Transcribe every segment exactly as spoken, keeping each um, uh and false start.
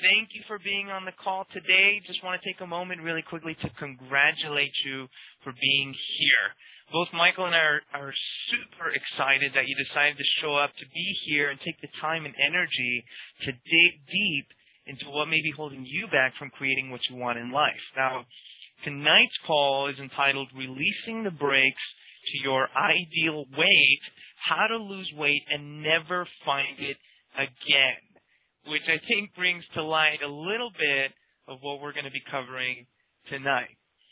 thank you for being on the call today. Just want to take a moment really quickly to congratulate you for being here. Both Michael and I are, are super excited that you decided to show up to be here and take the time and energy to dig deep into what may be holding you back from creating what you want in life. Now, tonight's call is entitled Releasing the Brakes to Your Ideal Weight, How to Lose Weight and Never Find It Again, which I think brings to light a little bit of what we're going to be covering tonight.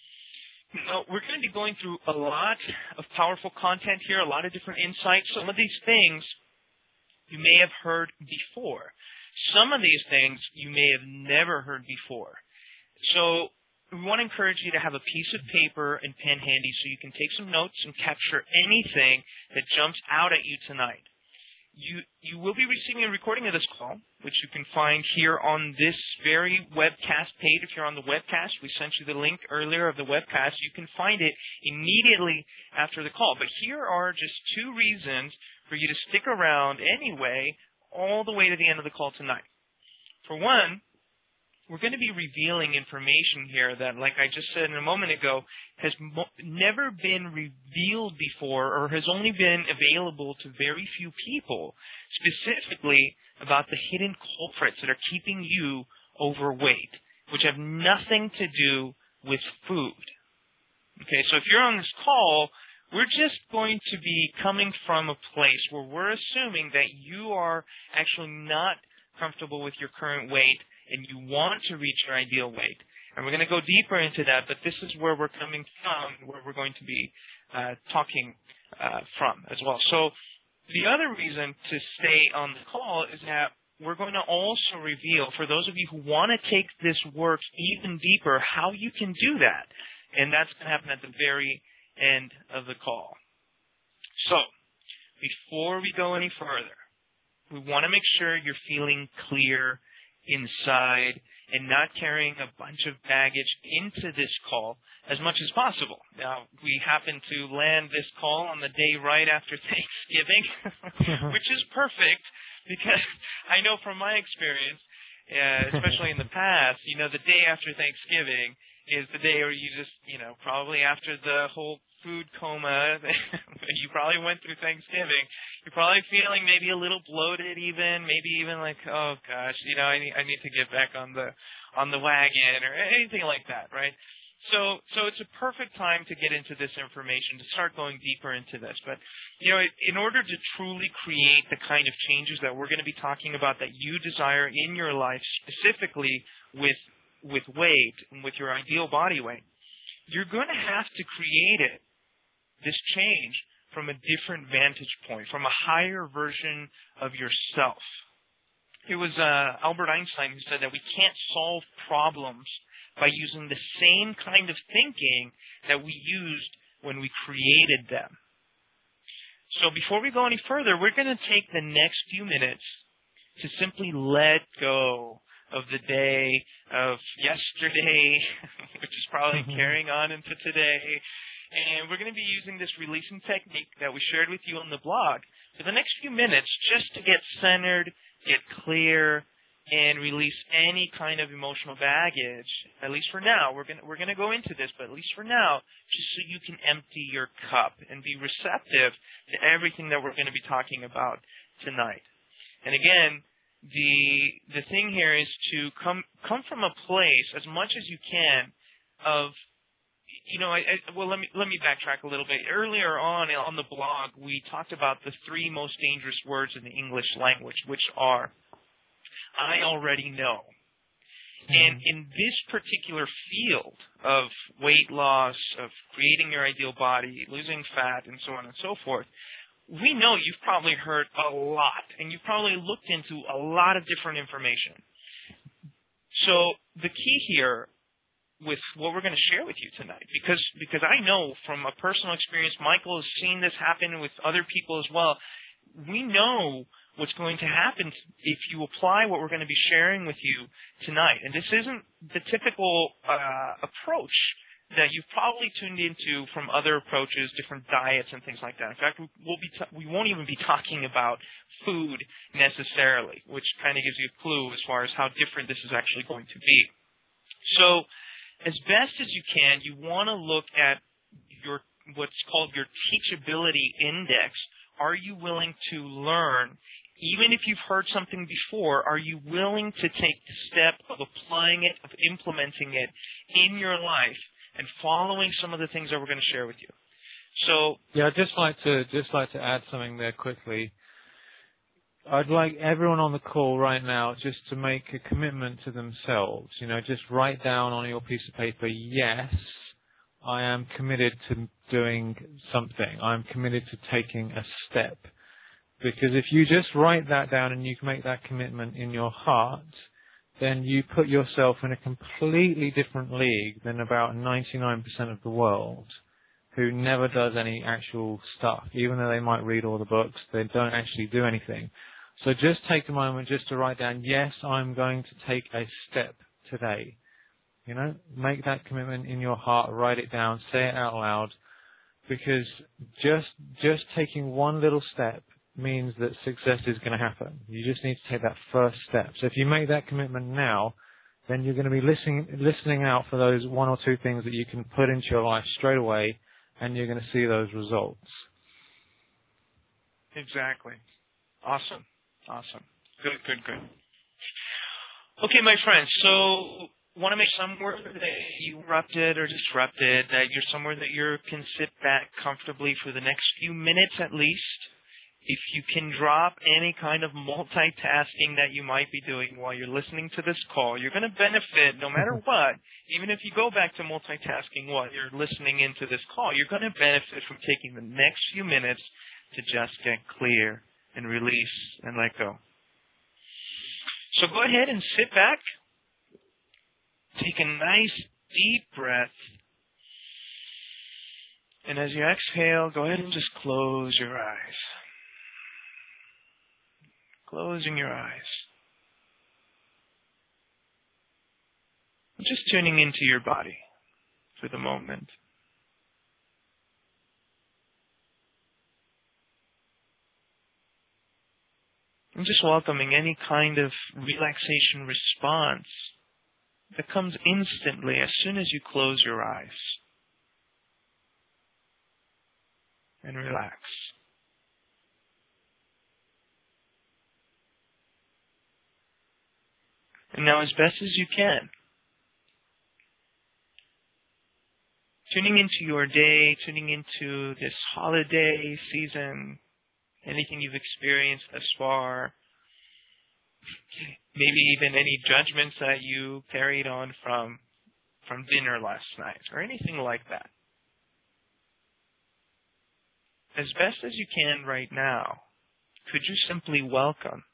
Now, we're going to be going through a lot of powerful content here, a lot of different insights. Some of these things you may have heard before. Some of these things you may have never heard before. So we want to encourage you to have a piece of paper and pen handy so you can take some notes and capture anything that jumps out at you tonight. You you will be receiving a recording of this call, which you can find here on this very webcast page. If you're on the webcast, we sent you the link earlier of the webcast. You can find it immediately after the call. But here are just two reasons for you to stick around anyway all the way to the end of the call tonight. For one, we're going to be revealing information here that, like I just said a moment ago, has mo- never been revealed before or has only been available to very few people, specifically about the hidden culprits that are keeping you overweight, which have nothing to do with food. Okay, so if you're on this call, we're just going to be coming from a place where we're assuming that you are actually not comfortable with your current weight and you want to reach your ideal weight. And we're going to go deeper into that, but this is where we're coming from, where we're going to be uh, talking uh, from as well. So the other reason to stay on the call is that we're going to also reveal, for those of you who want to take this work even deeper, how you can do that. And that's going to happen at the very end of the call. So before we go any further, we want to make sure you're feeling clear inside and not carrying a bunch of baggage into this call as much as possible. Now, we happen to land this call on the day right after Thanksgiving, which is perfect because I know from my experience, uh, especially in the past, you know, the day after Thanksgiving is the day where you just, you know, probably after the whole food coma you probably went through Thanksgiving, you're probably feeling maybe a little bloated even, maybe even like, oh gosh, you know, I need, I need to get back on the on the wagon or anything like that, right? So so it's a perfect time to get into this information, to start going deeper into this. But, you know, in order to truly create the kind of changes that we're going to be talking about that you desire in your life, specifically with with weight and with your ideal body weight, you're going to have to create it, this change, from a different vantage point, from a higher version of yourself. It was uh, Albert Einstein who said that we can't solve problems by using the same kind of thinking that we used when we created them. So before we go any further, we're going to take the next few minutes to simply let go of the day, of yesterday, which is probably carrying on into today. And we're going to be using this releasing technique that we shared with you on the blog for the next few minutes just to get centered, get clear, and release any kind of emotional baggage, at least for now. We're going to, we're going to go into this, but at least for now, just so you can empty your cup and be receptive to everything that we're going to be talking about tonight. And again, the the thing here is to come come from a place, as much as you can, of You know, I, I, well, let me let me backtrack a little bit. Earlier on on the blog, we talked about the three most dangerous words in the English language, which are, I already know. Mm-hmm. And in this particular field of weight loss, of creating your ideal body, losing fat, and so on and so forth, we know you've probably heard a lot, and you've probably looked into a lot of different information. So the key here with what we're going to share with you tonight, because because I know from a personal experience, Michael has seen this happen with other people as well. We know what's going to happen if you apply what we're going to be sharing with you tonight. And this isn't the typical uh, approach that you've probably tuned into from other approaches, different diets and things like that. In fact, we'll be t- we won't even be talking about food necessarily, which kind of gives you a clue as far as how different this is actually going to be. So, as best as you can, you want to look at your what's called your teachability index. Are you willing to learn? Even if you've heard something before, are you willing to take the step of applying it, of implementing it in your life and following some of the things that we're going to share with you? So, yeah, I'd just like to just like to add something there quickly. I'd like everyone on the call right now just to make a commitment to themselves. You know, just write down on your piece of paper, yes, I am committed to doing something. I'm committed to taking a step. Because if you just write that down and you can make that commitment in your heart, then you put yourself in a completely different league than about ninety-nine percent of the world who never does any actual stuff. Even though they might read all the books, they don't actually do anything. So just take a moment just to write down, yes, I'm going to take a step today. You know, make that commitment in your heart, write it down, say it out loud, because just just taking one little step means that success is going to happen. You just need to take that first step. So if you make that commitment now, then you're going to be listening listening out for those one or two things that you can put into your life straight away, and you're going to see those results. Exactly. Awesome. Awesome. Good, good, good. Okay, my friends, so want to make somewhere that you interrupted or disrupted, that you're somewhere that you can sit back comfortably for the next few minutes at least. If you can drop any kind of multitasking that you might be doing while you're listening to this call, you're going to benefit no matter what. Even if you go back to multitasking while you're listening into this call, you're going to benefit from taking the next few minutes to just get clear and release and let go. So go ahead and sit back. Take a nice deep breath. And as you exhale, go ahead and just close your eyes. Closing your eyes. Just tuning into your body for the moment. And just welcoming any kind of relaxation response that comes instantly as soon as you close your eyes and relax. And now, as best as you can, tuning into your day, tuning into this holiday season, anything you've experienced thus far, maybe even any judgments that you carried on from from dinner last night, or anything like that. As best as you can right now, could you simply welcome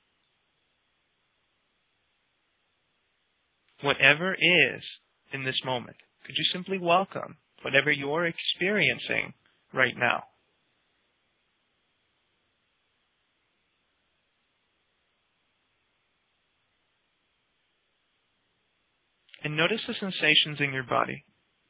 whatever is in this moment? Could you simply welcome whatever you're experiencing right now? And notice the sensations in your body.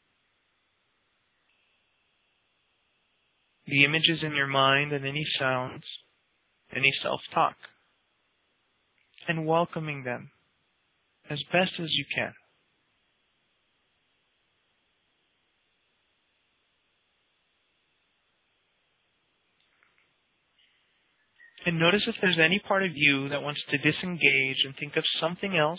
The images in your mind and any sounds, any self-talk. And welcoming them as best as you can. And notice if there's any part of you that wants to disengage and think of something else.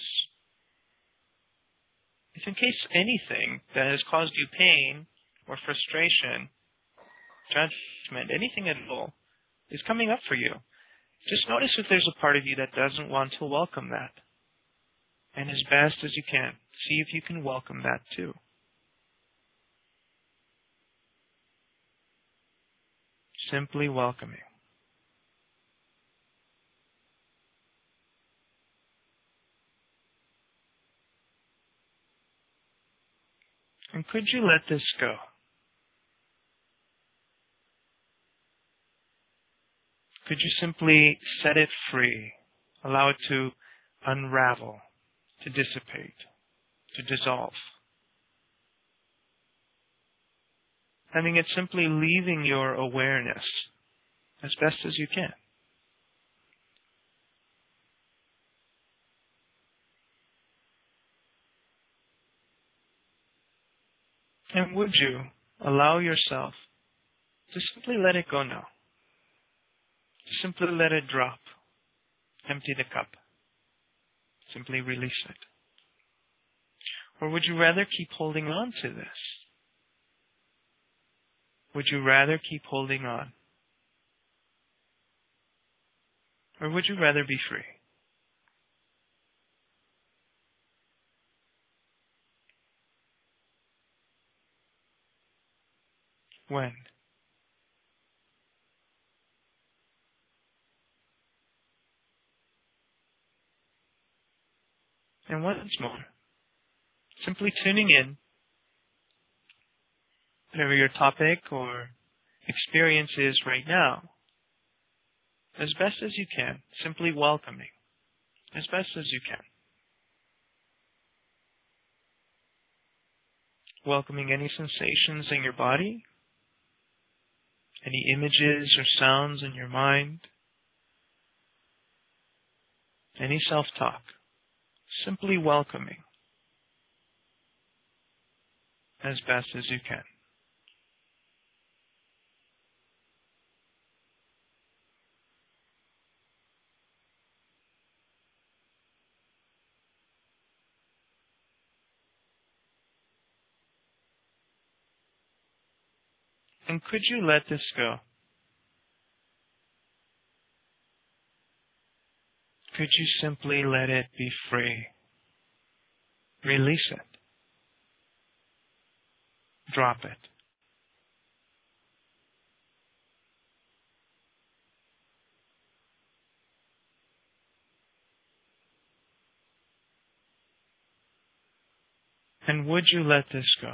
If in case anything that has caused you pain or frustration, judgment, anything at all is coming up for you, just notice if there's a part of you that doesn't want to welcome that. And as best as you can, see if you can welcome that too. Simply welcoming. And could you let this go? Could you simply set it free, allow it to unravel, to dissipate, to dissolve? I think it's simply leaving your awareness as best as you can. And would you allow yourself to simply let it go now? To simply let it drop. Empty the cup. Simply release it. Or would you rather keep holding on to this? Would you rather keep holding on? Or would you rather be free? When? And once more, simply tuning in, whatever your topic or experience is right now, as best as you can, simply welcoming, as best as you can. Welcoming any sensations in your body, any images or sounds in your mind, any self-talk. Simply welcoming as best as you can. And could you let this go? Could you simply let it be free? Release it. Drop it. And would you let this go?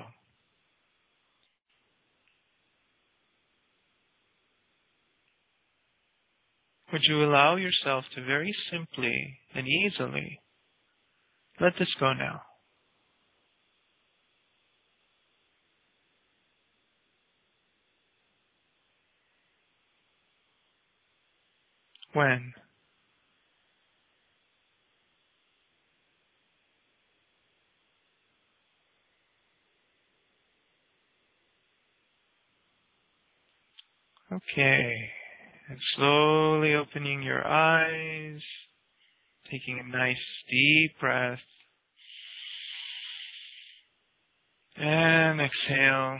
Would you allow yourself to very simply and easily let this go now? When? Okay. And slowly opening your eyes, taking a nice deep breath. And exhale.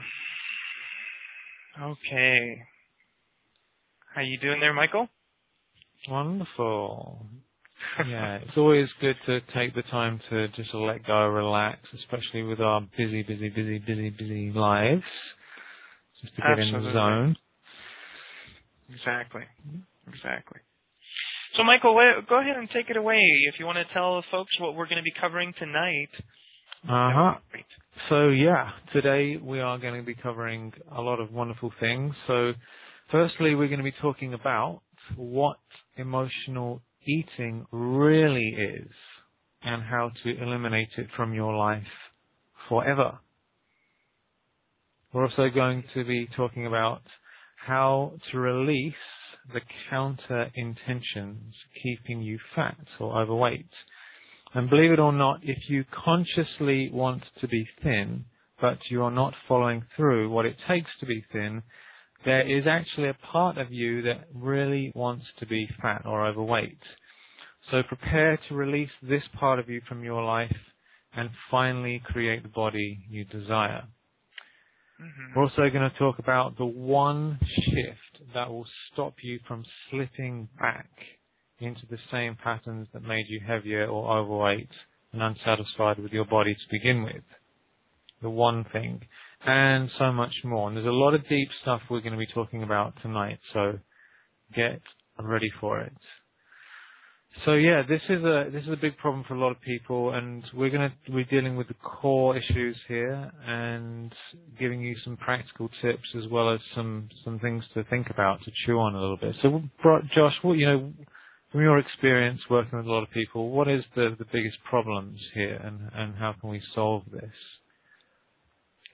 Okay. How you doing there, Michael? Wonderful. Yeah, it's always good to take the time to just let go, relax, especially with our busy, busy, busy, busy, busy lives. Just to get Absolutely. in the zone. Exactly. Exactly. So, Michael, go ahead and take it away. If you want to tell folks what we're going to be covering tonight. Uh-huh. So, yeah, today we are going to be covering a lot of wonderful things. So, firstly, we're going to be talking about what emotional eating really is and how to eliminate it from your life forever. We're also going to be talking about how to release the counter intentions keeping you fat or overweight. And believe it or not, if you consciously want to be thin, but you are not following through what it takes to be thin, there is actually a part of you that really wants to be fat or overweight. So prepare to release this part of you from your life and finally create the body you desire. Mm-hmm. We're also going to talk about the one shift that will stop you from slipping back into the same patterns that made you heavier or overweight and unsatisfied with your body to begin with. The one thing. And so much more. And there's a lot of deep stuff we're going to be talking about tonight, so get ready for it. So yeah, this is a this is a big problem for a lot of people, and we're going to we're dealing with the core issues here and giving you some practical tips as well as some some things to think about, to chew on a little bit. So, Josh, what you know from your experience working with a lot of people, what is the the biggest problems here, and and how can we solve this?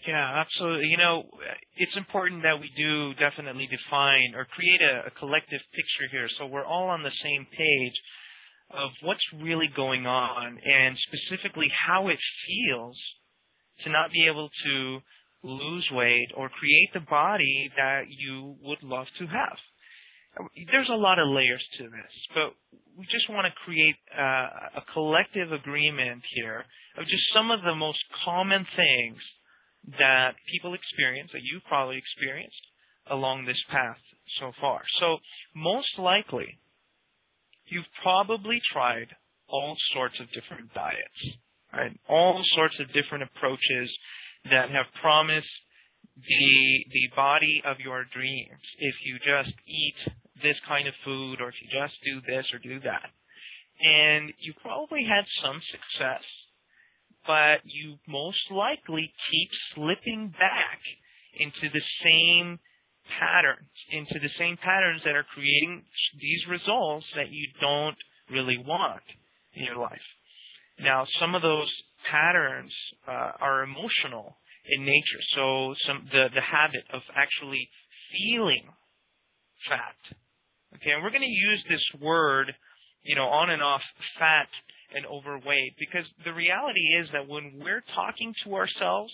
Yeah, absolutely. You know, it's important that we do definitely define or create a, a collective picture here so we're all on the same page of what's really going on and specifically how it feels to not be able to lose weight or create the body that you would love to have. There's a lot of layers to this, but we just want to create uh, a collective agreement here of just some of the most common things that people experience, that you've probably experienced along this path so far. So most likely, you've probably tried all sorts of different diets, right? All sorts of different approaches that have promised the the body of your dreams if you just eat this kind of food or if you just do this or do that. And you probably had some success, but you most likely keep slipping back into the same patterns, into the same patterns that are creating these results that you don't really want in your life. Now, some of those patterns uh, are emotional in nature. So some the, the habit of actually feeling fat. Okay, and we're going to use this word, you know, on and off, fat and overweight, because the reality is that when we're talking to ourselves,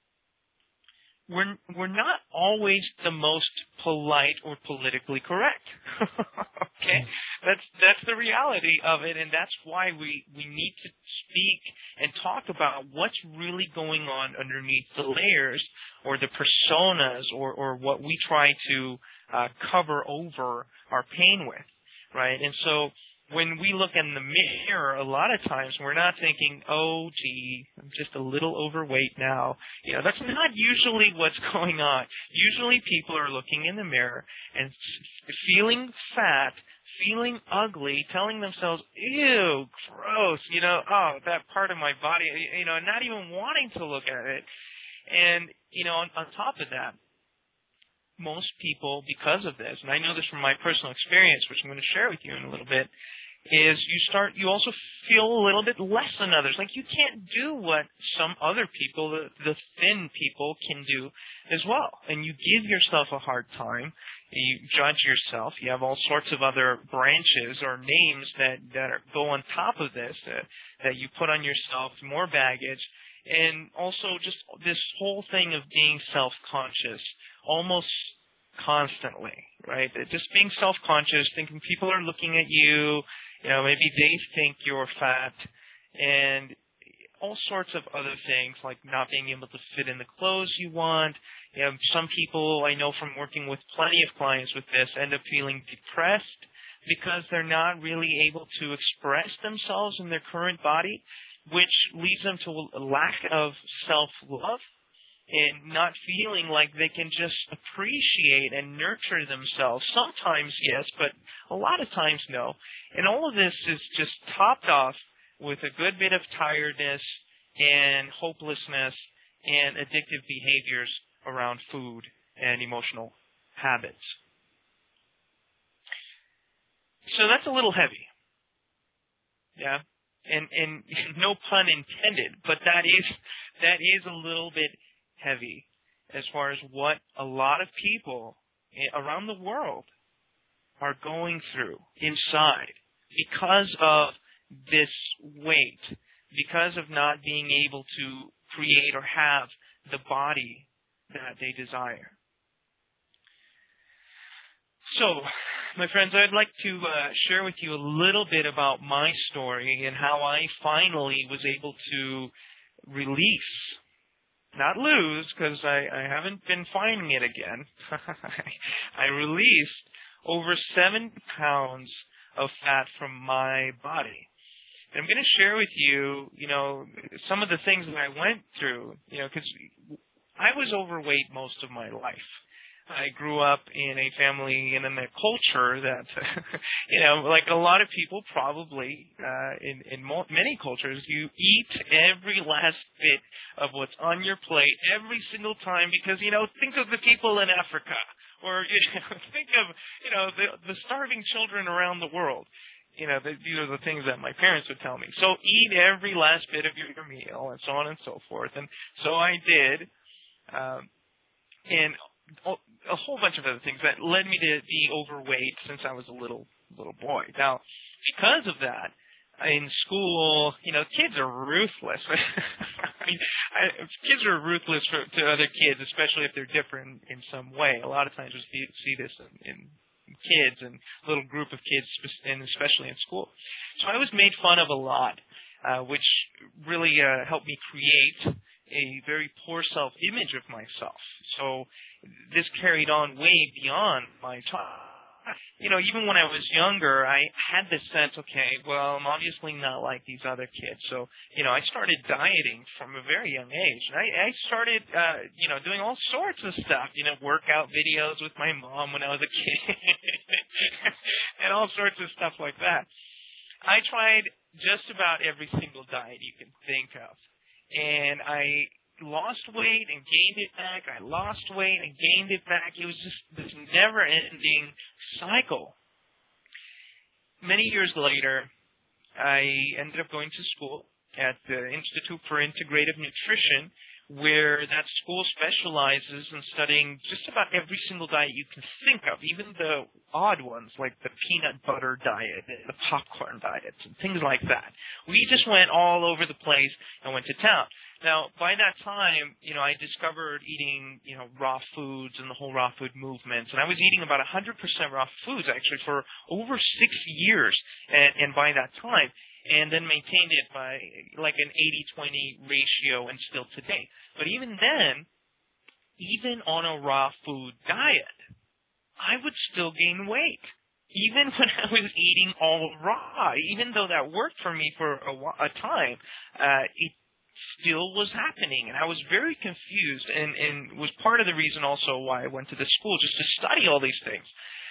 we're we're not always the most polite or politically correct. Okay, that's that's the reality of it, and that's why we we need to speak and talk about what's really going on underneath the layers or the personas or or what we try to uh, cover over our pain with, right? And so when we look in the mirror, a lot of times we're not thinking, oh, gee, I'm just a little overweight now. You know, that's not usually what's going on. Usually people are looking in the mirror and feeling fat, feeling ugly, telling themselves, ew, gross, you know, oh, that part of my body, you know, not even wanting to look at it. And, you know, on, on top of that, most people, because of this, and I know this from my personal experience, which I'm going to share with you in a little bit, is you start, you also feel a little bit less than others. Like you can't do what some other people, the, the thin people, can do as well. And you give yourself a hard time. You judge yourself. You have all sorts of other branches or names that, that are, go on top of this, uh, that you put on yourself, more baggage. And also just this whole thing of being self-conscious, almost constantly, right? Just being self-conscious, thinking people are looking at you, you know, maybe they think you're fat, and all sorts of other things like not being able to fit in the clothes you want. You know, some people I know from working with plenty of clients with this end up feeling depressed because they're not really able to express themselves in their current body, which leads them to a lack of self-love and not feeling like they can just appreciate and nurture themselves. Sometimes, yes, but a lot of times, no. And all of this is just topped off with a good bit of tiredness and hopelessness and addictive behaviors around food and emotional habits. So that's a little heavy. Yeah? And, and no pun intended, but that is, that is a little bit heavy as far as what a lot of people around the world are going through inside because of this weight, because of not being able to create or have the body that they desire. So, my friends, I'd like to uh, share with you a little bit about my story and how I finally was able to release, not lose, because I, I haven't been finding it again. I released over seven pounds of fat from my body. And I'm going to share with you, you know, some of the things that I went through, you know, because I was overweight most of my life. I grew up in a family and in a culture that, you know, like a lot of people probably, uh, in, in mo- many cultures, you eat every last bit of what's on your plate every single time because, you know, think of the people in Africa or, you know, think of, you know, the, the starving children around the world. You know, the, these are the things that my parents would tell me. So eat every last bit of your, your meal and so on and so forth. And so I did. um, and a whole bunch of other things that led me to be overweight since I was a little little boy. Now, because of that, in school, you know, kids are ruthless. I mean, I, kids are ruthless for, to other kids, especially if they're different in some way. A lot of times we see, see this in, in kids and a little group of kids, and especially in school. So I was made fun of a lot, uh, which really uh, helped me create a very poor self-image of myself. So this carried on way beyond my time. You know, even when I was younger, I had this sense, okay, well, I'm obviously not like these other kids. So, you know, I started dieting from a very young age. And I, I started, uh, you know, doing all sorts of stuff, you know, workout videos with my mom when I was a kid and all sorts of stuff like that. I tried just about every single diet you can think of. And I lost weight and gained it back. I lost weight and gained it back. It was just this never-ending cycle. Many years later, I ended up going to school at the Institute for Integrative Nutrition, where that school specializes in studying just about every single diet you can think of, even the odd ones like the peanut butter diet, the popcorn diets, and things like that. We just went all over the place and went to town. Now, by that time, you know, I discovered eating, you know, raw foods and the whole raw food movement. And I was eating about one hundred percent raw foods, actually, for over six years. And, and by that time, and then maintained it by like an eighty twenty ratio and still today. But even then, even on a raw food diet, I would still gain weight. Even when I was eating all raw, even though that worked for me for a, a time, uh, it still was happening, and I was very confused, and, and was part of the reason also why I went to this school, just to study all these things.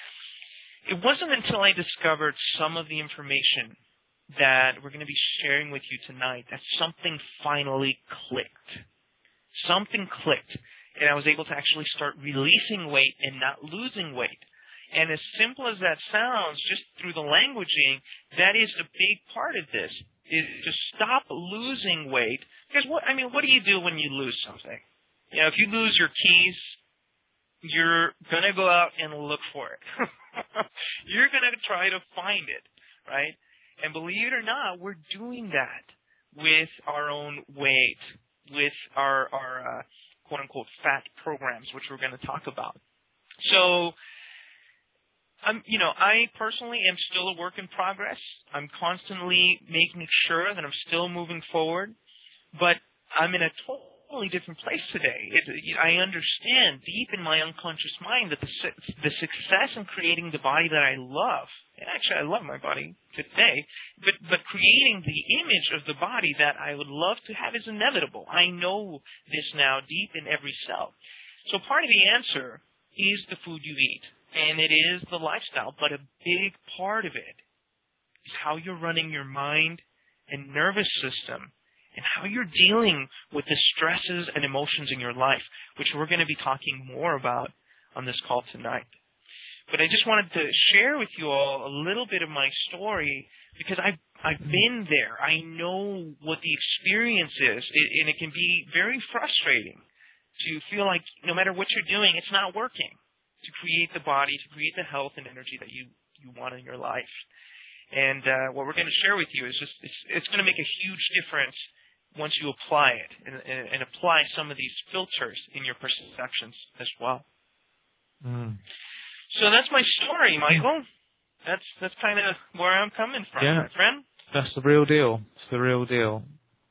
It wasn't until I discovered some of the information that we're going to be sharing with you tonight that something finally clicked. Something clicked, and I was able to actually start releasing weight and not losing weight. And as simple as that sounds, just through the languaging, that is a big part of this, is to stop losing weight. Because what, I mean, what do you do when you lose something? You know, if you lose your keys, you're going to go out and look for it. You're going to try to find it, right? And believe it or not, we're doing that with our own weight, with our, our uh, quote-unquote fat programs, which we're going to talk about. So, I'm, you know, I personally am still a work in progress. I'm constantly making sure that I'm still moving forward, but I'm in a totally different place today. It, I understand deep in my unconscious mind that the, the success in creating the body that I love, and actually I love my body today, but, but creating the image of the body that I would love to have is inevitable. I know this now deep in every cell. So part of the answer is the food you eat. And it is the lifestyle, but a big part of it is how you're running your mind and nervous system and how you're dealing with the stresses and emotions in your life, which we're going to be talking more about on this call tonight. But I just wanted to share with you all a little bit of my story because I've, I've been there. I know what the experience is, and it can be very frustrating to feel like no matter what you're doing, it's not working. To create the body, to create the health and energy that you, you want in your life. And uh, what we're going to share with you is just, it's, it's going to make a huge difference once you apply it and, and, and apply some of these filters in your perceptions as well. Mm. So that's my story, Michael. That's that's kind of where I'm coming from, yeah. my friend. That's the real deal. It's the real deal.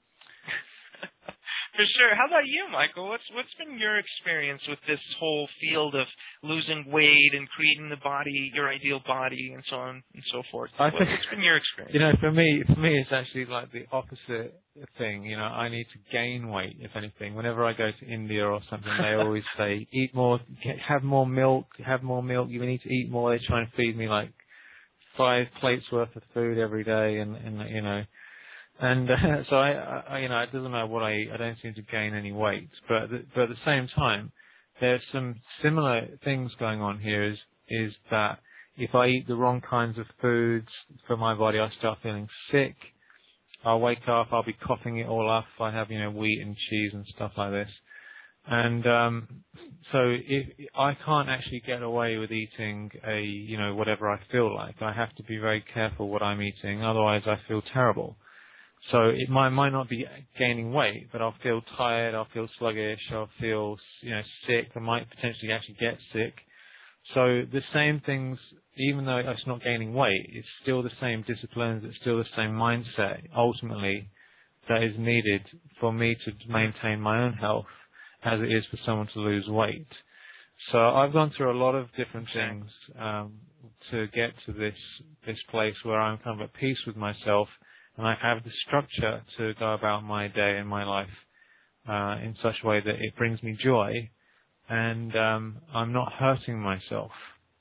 For sure. How about you, Michael? What's what's been your experience with this whole field of losing weight and creating the body, your ideal body, and so on and so forth? I think, what's been your experience? You know, for me, for me, it's actually like the opposite thing. You know, I need to gain weight, if anything. Whenever I go to India or something, they always say, eat more, get, have more milk, have more milk. You need to eat more. They try and feed me like five plates worth of food every day, and, and you know. And uh, so I, I, you know, it doesn't matter what I eat. I don't seem to gain any weight. But, the, but at the same time, there's some similar things going on here. Is is that if I eat the wrong kinds of foods for my body, I start feeling sick. I'll wake up, I'll be coughing it all up if I have, you know, wheat and cheese and stuff like this. And um, so if, I can't actually get away with eating a, you know, whatever I feel like. I have to be very careful what I'm eating, otherwise I feel terrible. So it might, might not be gaining weight, but I'll feel tired, I'll feel sluggish, I'll feel, you know, sick. I might potentially actually get sick. So the same things, even though it's not gaining weight, it's still the same disciplines, it's still the same mindset, ultimately, that is needed for me to maintain my own health as it is for someone to lose weight. So I've gone through a lot of different things um, to get to this this place where I'm kind of at peace with myself, and I have the structure to go about my day and my life uh, in such a way that it brings me joy, and um, I'm not hurting myself.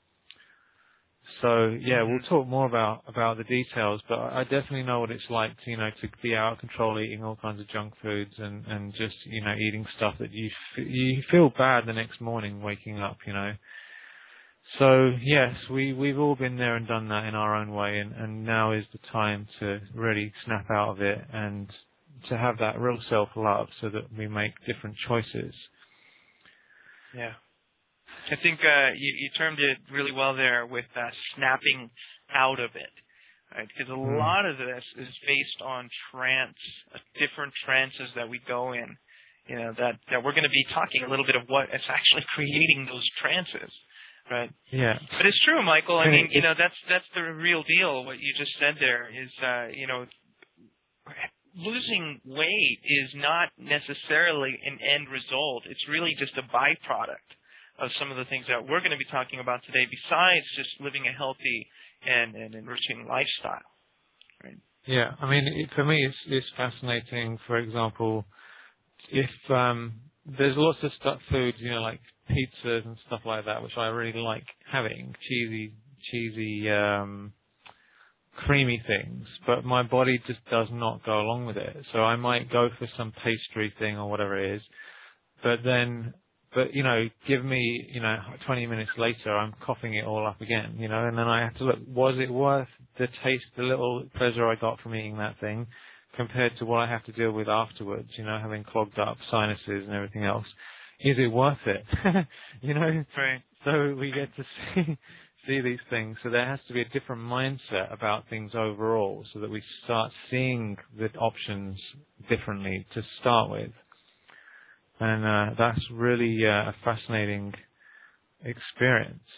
So yeah, we'll talk more about, about the details, but I definitely know what it's like to, you know, to be out of control eating all kinds of junk foods and, and just, you know, eating stuff that you, f- you feel bad the next morning waking up, you know. So yes, we, we've all been there and done that in our own way, and, and now is the time to really snap out of it and to have that real self-love so that we make different choices. Yeah. I think uh, you, you termed it really well there with uh, snapping out of it, right? Because a mm. lot of this is based on trance, uh, different trances that we go in. You know, that, that we're going to be talking a little bit of what is actually creating those trances, right? Yeah. But it's true, Michael. I mean, you know, that's that's the real deal. What you just said there is, uh, you know, losing weight is not necessarily an end result. It's really just a byproduct of some of the things that we're going to be talking about today, besides just living a healthy and, and enriching lifestyle. Right? Yeah, I mean, it, for me, it's, it's fascinating. For example, if um, there's lots of stuff, foods, you know, like pizzas and stuff like that, which I really like having, cheesy, cheesy, um, creamy things, but my body just does not go along with it. So I might go for some pastry thing or whatever it is, but then But, you know, give me, you know, twenty minutes later, I'm coughing it all up again, you know, and then I have to look, was it worth the taste, the little pleasure I got from eating that thing compared to what I have to deal with afterwards, you know, having clogged up sinuses and everything else? Is it worth it? You know? Right. So we get to see, see these things. So there has to be a different mindset about things overall so that we start seeing the options differently to start with. And uh, that's really uh, a fascinating experience.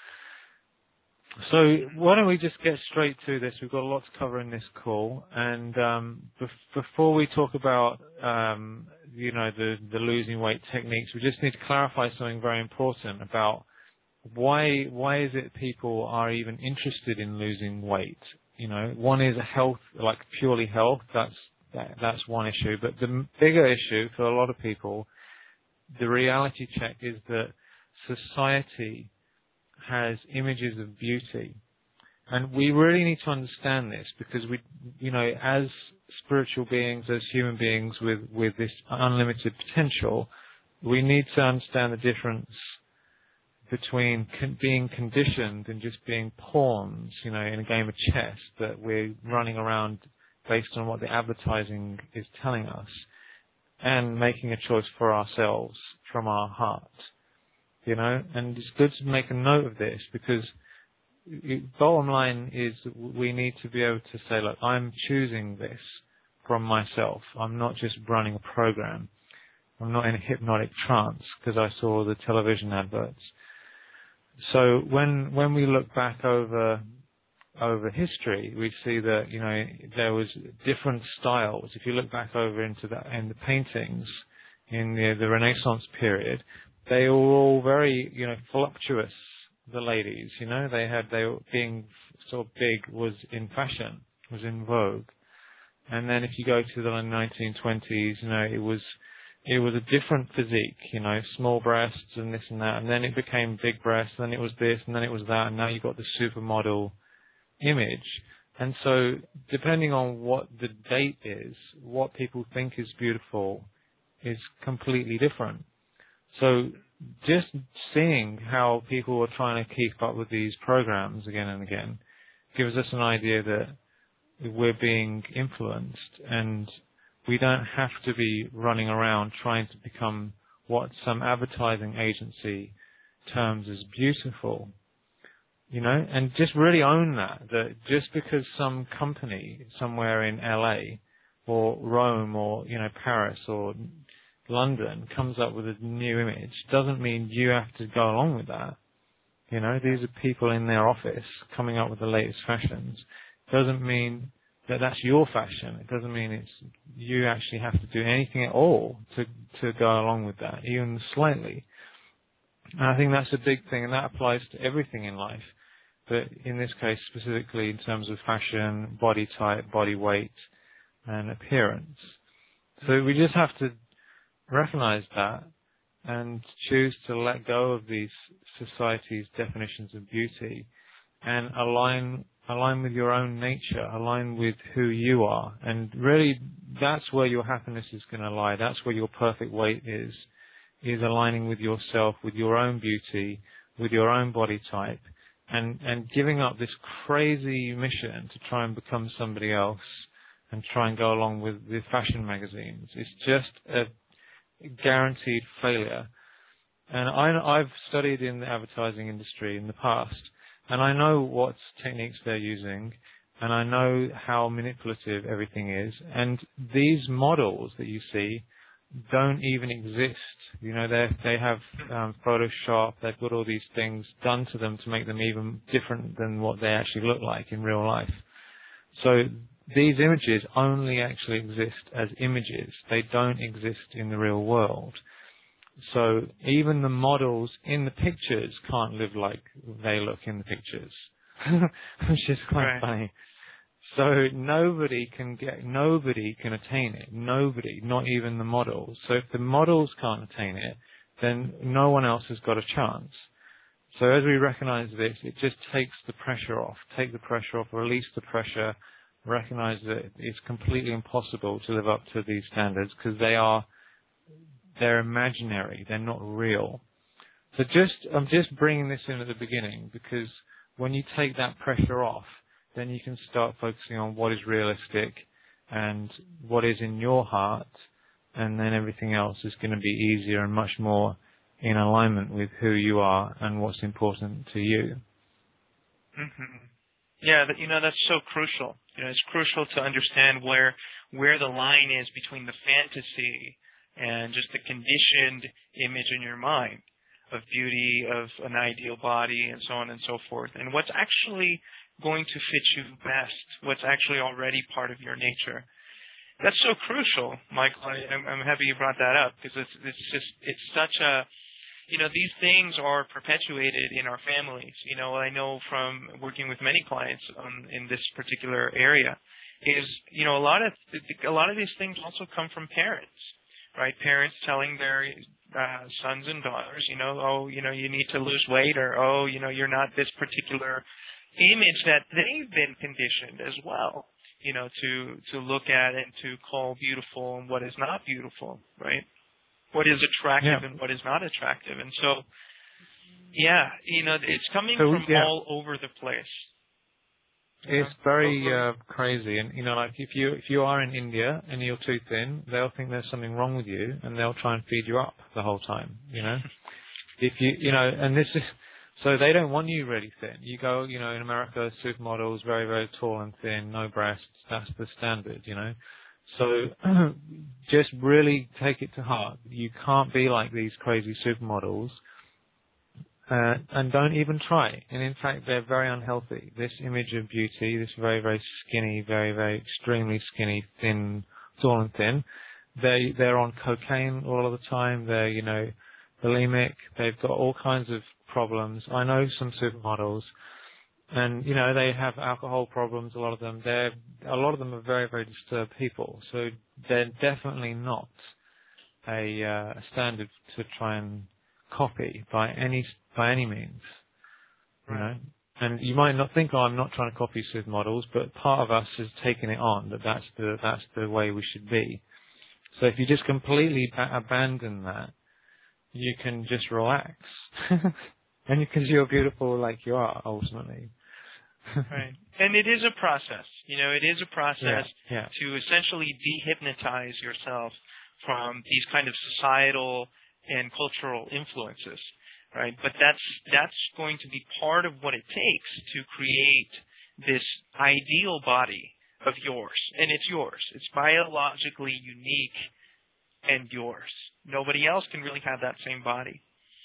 So why don't we just get straight to this? We've got a lot to cover in this call. And um, bef- before we talk about, um, you know, the, the losing weight techniques, we just need to clarify something very important about why why is it people are even interested in losing weight. You know, one is health, like purely health. That's that, that's one issue. But the bigger issue for a lot of people, the reality check, is that society has images of beauty. And we really need to understand this because we, you know, as spiritual beings, as human beings with, with this unlimited potential, we need to understand the difference between con- being conditioned and just being pawns, you know, in a game of chess, that we're running around based on what the advertising is telling us, and making a choice for ourselves from our heart, you know. And it's good to make a note of this because it, bottom line is we need to be able to say, look, I'm choosing this from myself. I'm not just running a program. I'm not in a hypnotic trance because I saw the television adverts. So when when we look back over over history, we see that, you know, there was different styles. If you look back over into the in the paintings in the, the Renaissance period, they were all very, you know, voluptuous. The ladies, you know, they had they were being sort of big was in fashion, was in vogue. And then if you go to the nineteen twenties, you know, it was it was a different physique, you know, small breasts and this and that, and then it became big breasts, and then it was this, and then it was that, and now you've got the supermodel image. And so depending on what the date is, what people think is beautiful is completely different. So just seeing how people are trying to keep up with these programs again and again gives us an idea that we're being influenced, and we don't have to be running around trying to become what some advertising agency terms as beautiful. You know, and just really own that, that just because some company somewhere in L A or Rome or, you know, Paris or London comes up with a new image doesn't mean you have to go along with that. You know, these are people in their office coming up with the latest fashions. Doesn't mean that that's your fashion. It doesn't mean it's you actually have to do anything at all to, to go along with that, even slightly. And I think that's a big thing, and that applies to everything in life. But in this case, specifically in terms of fashion, body type, body weight, and appearance. So we just have to recognize that and choose to let go of these society's definitions of beauty and align align with your own nature, align with who you are. And really, that's where your happiness is going to lie. That's where your perfect weight is, is aligning with yourself, with your own beauty, with your own body type. And, and giving up this crazy mission to try and become somebody else and try and go along with the fashion magazines. It's just a guaranteed failure. And I, I've studied in the advertising industry in the past, and I know what techniques they're using, and I know how manipulative everything is. And these models that you see don't even exist. You know, they they have um, Photoshop. They've got all these things done to them to make them even different than what they actually look like in real life. So these images only actually exist as images. They don't exist in the real world. So even the models in the pictures can't live like they look in the pictures, which is quite right. funny. So nobody can get, nobody can attain it. Nobody, not even the models. So if the models can't attain it, then no one else has got a chance. So as we recognize this, it just takes the pressure off. Take the pressure off, release the pressure, recognize that it's completely impossible to live up to these standards because they are, they're imaginary. They're not real. So just, I'm just bringing this in at the beginning because when you take that pressure off, then you can start focusing on what is realistic and what is in your heart, and then everything else is going to be easier and much more in alignment with who you are and what's important to you. Mm-hmm. Yeah, that, you know, that's so crucial. You know, it's crucial to understand where where the line is between the fantasy and just the conditioned image in your mind of beauty, of an ideal body, and so on and so forth, and what's actually going to fit you best, what's actually already part of your nature. That's so crucial, Michael. I, I'm, I'm happy you brought that up because it's, it's just, it's such a, you know, these things are perpetuated in our families. You know, I know from working with many clients um, in this particular area is, you know, a lot of, a lot of these things also come from parents, right? Parents telling their uh, sons and daughters, you know, oh, you know, you need to lose weight, or, oh, you know, you're not this particular image that they've been conditioned as well, you know, to, to look at and to call beautiful and what is not beautiful, right? What is attractive yeah. and what is not attractive. And so, yeah, you know, it's coming so, from yeah. all over the place. It's very uh, crazy. And, you know, like if you, if you are in India and you're too thin, they'll think there's something wrong with you and they'll try and feed you up the whole time, you know? If you, you know, and this is, so they don't want you really thin. You go, you know, in America, supermodels, very, very tall and thin, no breasts. That's the standard, you know. So just really take it to heart. You can't be like these crazy supermodels, uh, and don't even try. And in fact, they're very unhealthy. This image of beauty, this very, very skinny, very, very extremely skinny, thin, tall and thin, they, they're on cocaine all of the time. They're, you know, bulimic. They've got all kinds of problems. I know some supermodels, and you know they have alcohol problems. A lot of them, they're a lot of them are very, very disturbed people. So they're definitely not a, uh, a standard to try and copy by any by any means. You know, and you might not think, oh, I'm not trying to copy supermodels, but part of us has taken it on that that's the that's the way we should be. So if you just completely a- abandon that, you can just relax. And because you're beautiful like you are, ultimately. Right. And it is a process. You know, it is a process yeah, yeah. to essentially dehypnotize yourself from these kind of societal and cultural influences, right? But that's that's going to be part of what it takes to create this ideal body of yours, and it's yours. It's biologically unique and yours. Nobody else can really have that same body.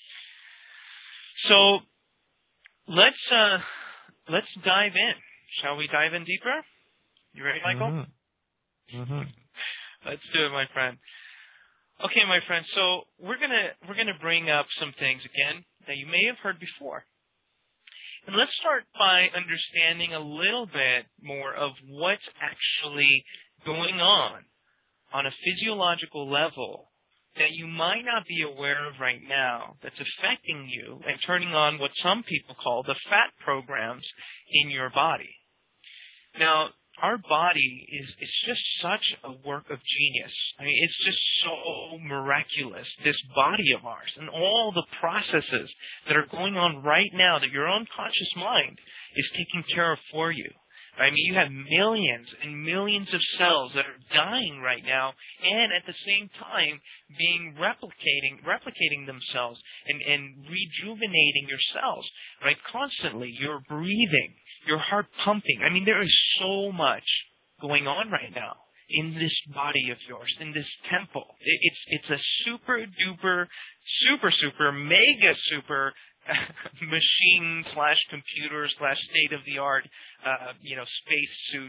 So let's uh, let's dive in. Shall we dive in deeper? You ready, Michael? Mm-hmm. Mm-hmm. Let's do it, my friend. Okay, my friend. So we're gonna we're gonna bring up some things again that you may have heard before. And let's start by understanding a little bit more of what's actually going on on a physiological level that you might not be aware of right now that's affecting you and turning on what some people call the fat programs in your body. Now, our body is, is just such a work of genius. I mean, it's just so miraculous, this body of ours, and all the processes that are going on right now that your unconscious mind is taking care of for you. I mean, you have millions and millions of cells that are dying right now and at the same time being replicating replicating themselves and, and rejuvenating your cells, right? Constantly. You're breathing, your heart pumping. I mean, there is so much going on right now in this body of yours, in this temple. It, it's it's a super duper, super super, mega super machine slash computer slash state of the art, uh, you know, space suit,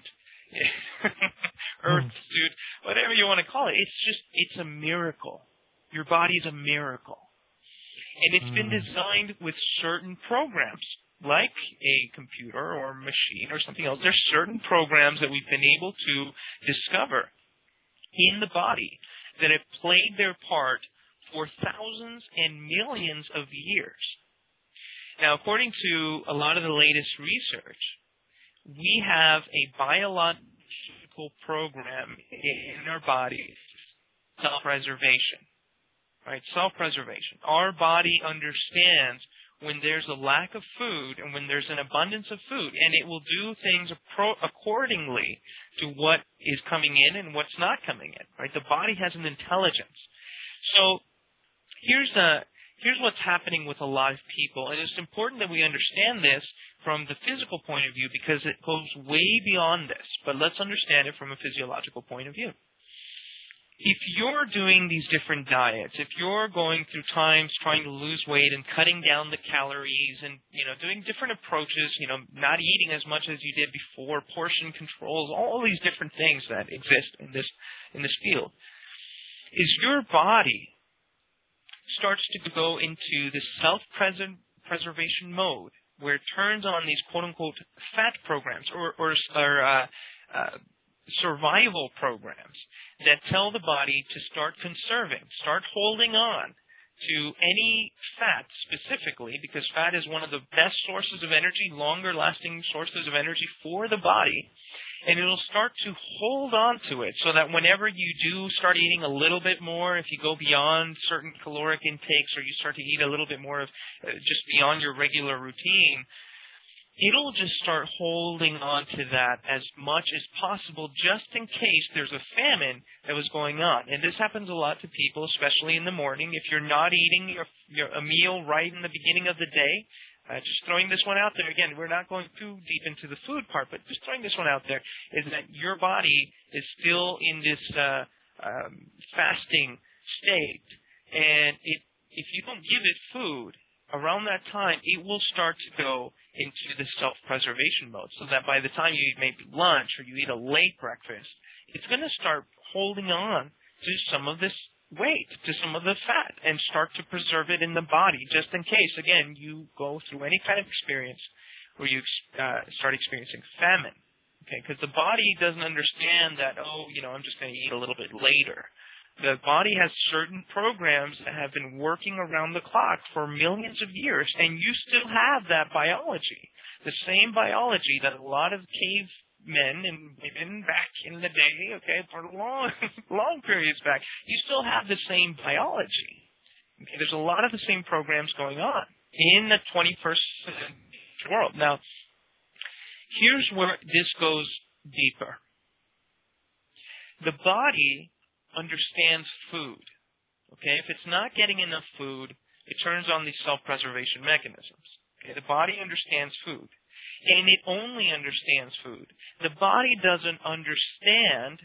Earth suit, whatever you want to call it. It's just, it's a miracle. Your body's a miracle. And it's been designed with certain programs, like a computer or machine or something else. There's certain programs that we've been able to discover in the body that have played their part for thousands and millions of years. Now, according to a lot of the latest research, we have a biological program in our bodies, self-preservation, right? Self-preservation. Our body understands when there's a lack of food and when there's an abundance of food, and it will do things appro- accordingly to what is coming in and what's not coming in, right? The body has an intelligence. So here's a Here's what's happening with a lot of people, and it's important that we understand this from the physical point of view because it goes way beyond this, but let's understand it from a physiological point of view. If you're doing these different diets, if you're going through times trying to lose weight and cutting down the calories and, you know, doing different approaches, you know, not eating as much as you did before, portion controls, all these different things that exist in this in this field, is your body starts to go into this self-preservation mode where it turns on these quote-unquote fat programs or, or, or uh, uh, survival programs that tell the body to start conserving, start holding on to any fat specifically, because fat is one of the best sources of energy, longer-lasting sources of energy for the body. And it'll start to hold on to it so that whenever you do start eating a little bit more, if you go beyond certain caloric intakes or you start to eat a little bit more of uh, just beyond your regular routine, it'll just start holding on to that as much as possible just in case there's a famine that was going on. And this happens a lot to people, especially in the morning. If you're not eating your, your, a meal right in the beginning of the day, Uh, just throwing this one out there. Again, we're not going too deep into the food part, but just throwing this one out there is that your body is still in this uh, um, fasting state. And it, if you don't give it food around that time, it will start to go into the self-preservation mode so that by the time you eat maybe lunch or you eat a late breakfast, it's going to start holding on to some of this weight, to some of the fat, and start to preserve it in the body just in case, again, you go through any kind of experience where you uh, start experiencing famine. Okay, because the body doesn't understand that, oh, you know, I'm just going to eat a little bit later. The body has certain programs that have been working around the clock for millions of years, and you still have that biology, the same biology that a lot of cave men and women back in the day, okay, for long, long periods back, you still have the same biology. Okay, there's a lot of the same programs going on in the twenty-first century world. Now, here's where this goes deeper. The body understands food. Okay, if it's not getting enough food, it turns on these self-preservation mechanisms. Okay, the body understands food, and it only understands food. The body doesn't understand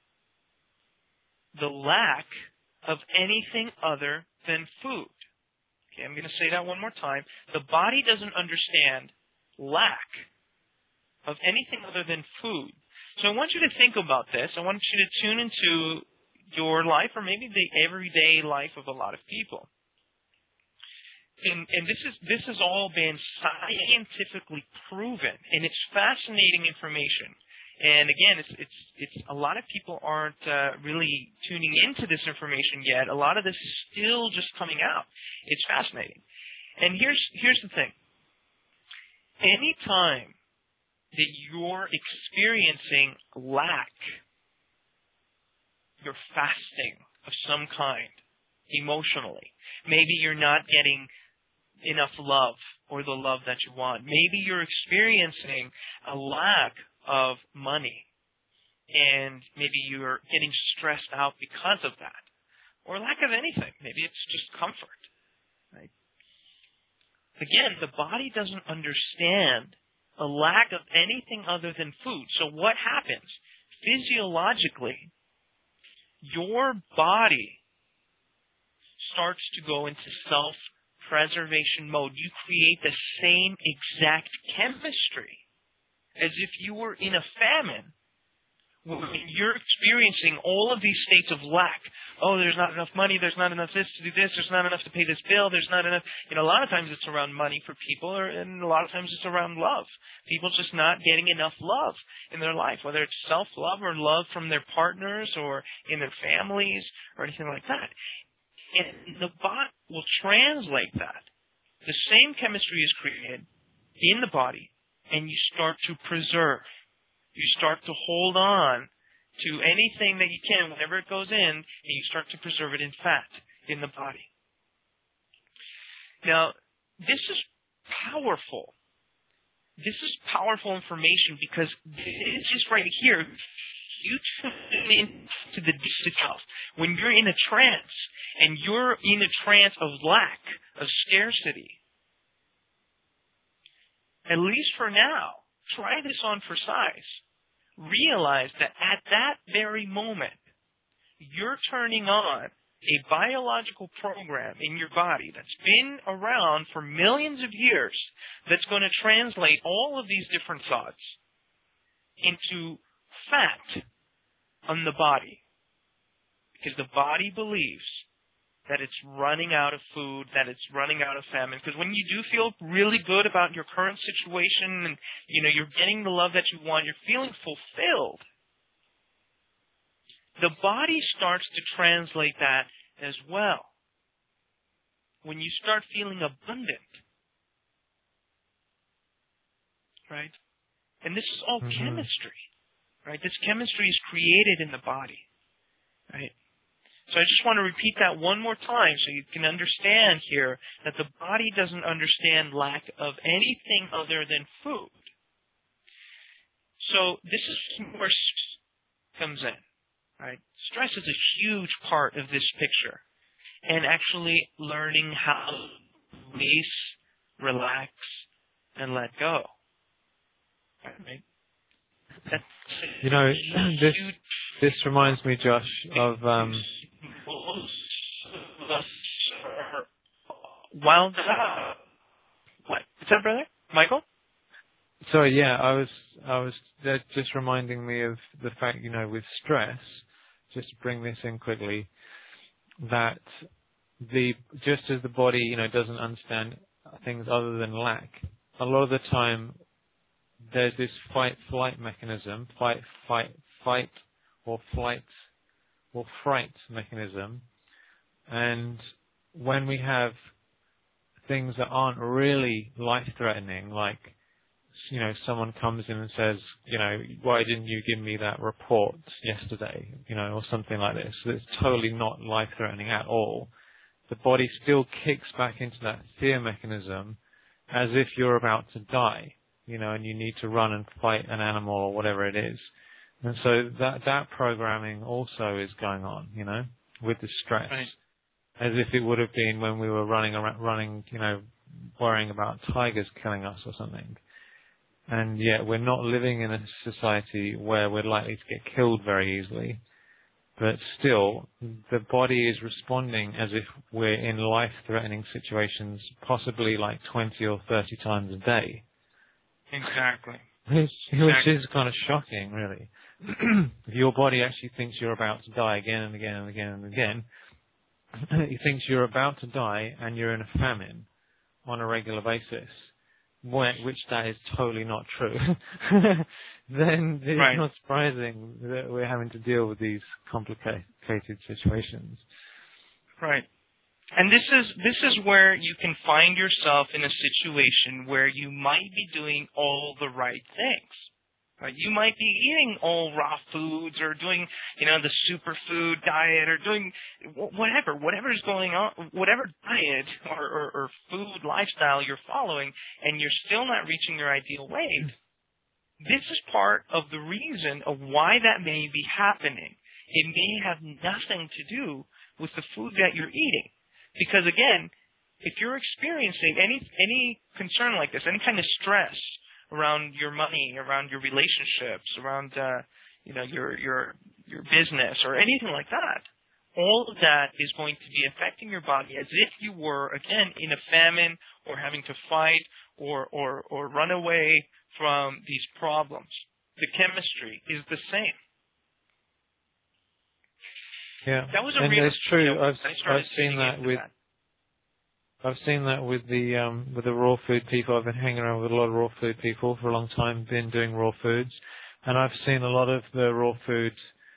the lack of anything other than food. Okay, I'm going to say that one more time. The body doesn't understand lack of anything other than food. So I want you to think about this. I want you to tune into your life, or maybe the everyday life of a lot of people. And, and this is this has all been scientifically proven, and it's fascinating information. And again, it's it's it's a lot of people aren't uh, really tuning into this information yet. A lot of this is still just coming out. It's fascinating. And here's here's the thing. Anytime that you're experiencing lack, you're fasting of some kind, emotionally. Maybe you're not getting enough love or the love that you want. Maybe you're experiencing a lack of money, and maybe you're getting stressed out because of that, or lack of anything. Maybe it's just comfort. Right? Again, the body doesn't understand a lack of anything other than food. So what happens? Physiologically, your body starts to go into self-preservation mode. You create the same exact chemistry as if you were in a famine. When you're experiencing all of these states of lack, oh, there's not enough money, there's not enough this to do this, there's not enough to pay this bill, there's not enough, you know, a lot of times it's around money for people, or, and a lot of times it's around love. People just not getting enough love in their life, whether it's self-love or love from their partners or in their families or anything like that. And the body will translate that. The same chemistry is created in the body, and you start to preserve. You start to hold on to anything that you can whenever it goes in, and you start to preserve it in fat in the body. Now, this is powerful. This is powerful information because this is right here. You tune into the deep self. When you're in a trance, and you're in a trance of lack, of scarcity, at least for now, try this on for size. Realize that at that very moment, you're turning on a biological program in your body that's been around for millions of years that's going to translate all of these different thoughts into fat on the body. Because the body believes that it's running out of food, that it's running out of famine. Because when you do feel really good about your current situation and, you know, you're getting the love that you want, you're feeling fulfilled, the body starts to translate that as well. When you start feeling abundant, right? And this is all mm-hmm. chemistry, right? This chemistry is created in the body, right? So I just want to repeat that one more time so you can understand here that the body doesn't understand lack of anything other than food. So this is where stress comes in, right? Stress is a huge part of this picture, and actually learning how to release, relax, and let go. Right? That's you know, this this reminds me, Josh, of um, wound up. What? What's that, brother? Michael? Sorry, yeah, I was, I was uh, just reminding me of the fact, you know, with stress, just to bring this in quickly, that the just as the body, you know, doesn't understand things other than lack, a lot of the time there's this fight-flight mechanism, fight, fight, fight, or flight, or fright mechanism, and when we have things that aren't really life-threatening, like, you know, someone comes in and says, you know, why didn't you give me that report yesterday, you know, or something like this. So it's totally not life-threatening at all. The body still kicks back into that fear mechanism as if you're about to die, you know, and you need to run and fight an animal or whatever it is. And so that that programming also is going on, you know, with the stress. Right. as if it would have been when we were running around, running, you know, worrying about tigers killing us or something. And yet we're not living in a society where we're likely to get killed very easily. But still, the body is responding as if we're in life-threatening situations, possibly like twenty or thirty times a day. Exactly. Which, exactly. which is kind of shocking, really. If your body actually thinks you're about to die again and again and again and again, it thinks you're about to die and you're in a famine on a regular basis, which that is totally not true, then it's right. not surprising that we're having to deal with these complicated situations. Right. And this is this is where you can find yourself in a situation where you might be doing all the right things. Right? You might be eating all raw foods or doing, you know, the superfood diet or doing whatever, whatever is going on, whatever diet or, or, or food lifestyle you're following, and you're still not reaching your ideal weight. This is part of the reason of why that may be happening. It may have nothing to do with the food that you're eating. Because again, if you're experiencing any any concern like this, any kind of stress around your money, around your relationships, around uh, you know your your your business or anything like that, all of that is going to be affecting your body as if you were again in a famine or having to fight or or or run away from these problems. The chemistry is the same. Yeah, that was a and real, it's true. you know, I've I've seen that with that. I've seen that with the um with the raw food people. I've been hanging around with a lot of raw food people for a long time. Been doing raw foods, and I've seen a lot of the raw food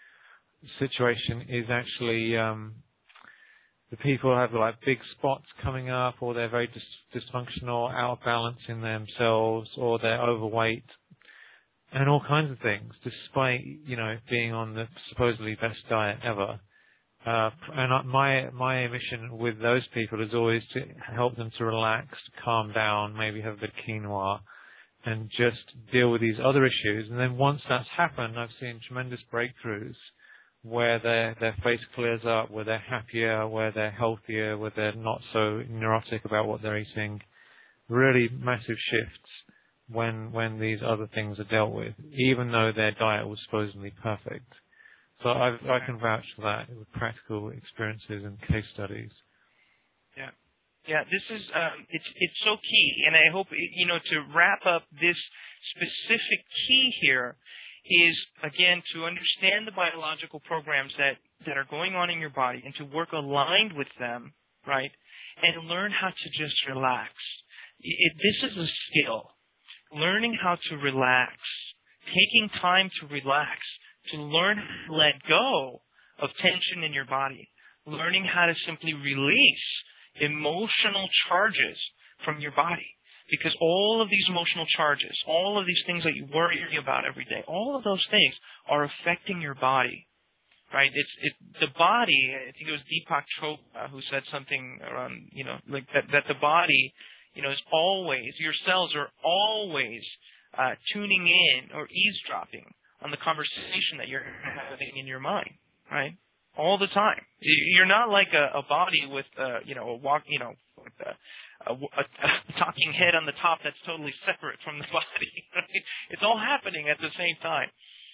situation is actually um the people have like big spots coming up, or they're very dis- dysfunctional, out of balance in themselves, or they're overweight, and all kinds of things, despite you know being on the supposedly best diet ever. Uh, and my my mission with those people is always to help them to relax, calm down, maybe have a bit of quinoa, and just deal with these other issues. And then once that's happened, I've seen tremendous breakthroughs where their their face clears up, where they're happier, where they're healthier, where they're not so neurotic about what they're eating. Really massive shifts when when these other things are dealt with, even though their diet was supposedly perfect. So I've, I can vouch for that with practical experiences and case studies. Yeah, yeah. This is um, it's it's so key, and I hope you know to wrap up this specific key here is again to understand the biological programs that that are going on in your body and to work aligned with them, right? And learn how to just relax. It, this is a skill. Learning how to relax, taking time to relax. To learn how to let go of tension in your body, learning how to simply release emotional charges from your body. Because all of these emotional charges, all of these things that you worry about every day, all of those things are affecting your body, right? It's it, the body, I think it was Deepak Chopra who said something around, you know, like that, that the body, you know, is always, your cells are always uh, tuning in or eavesdropping on the conversation that you're having in your mind, right? All the time. You're not like a, a body with, uh, you know, a walk, you know, with a, a, a, a talking head on the top that's totally separate from the body. Right? It's all happening at the same time.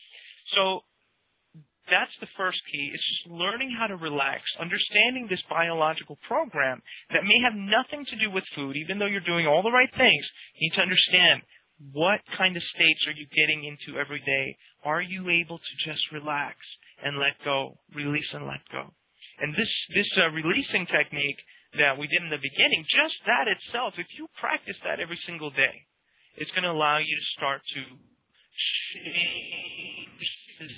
So that's the first key. It's just learning how to relax, understanding this biological program that may have nothing to do with food, even though you're doing all the right things. You need to understand what kind of states are you getting into every day. Are you able to just relax and let go, release and let go? And this this uh, releasing technique that we did in the beginning, just that itself, if you practice that every single day, it's going to allow you to start to change this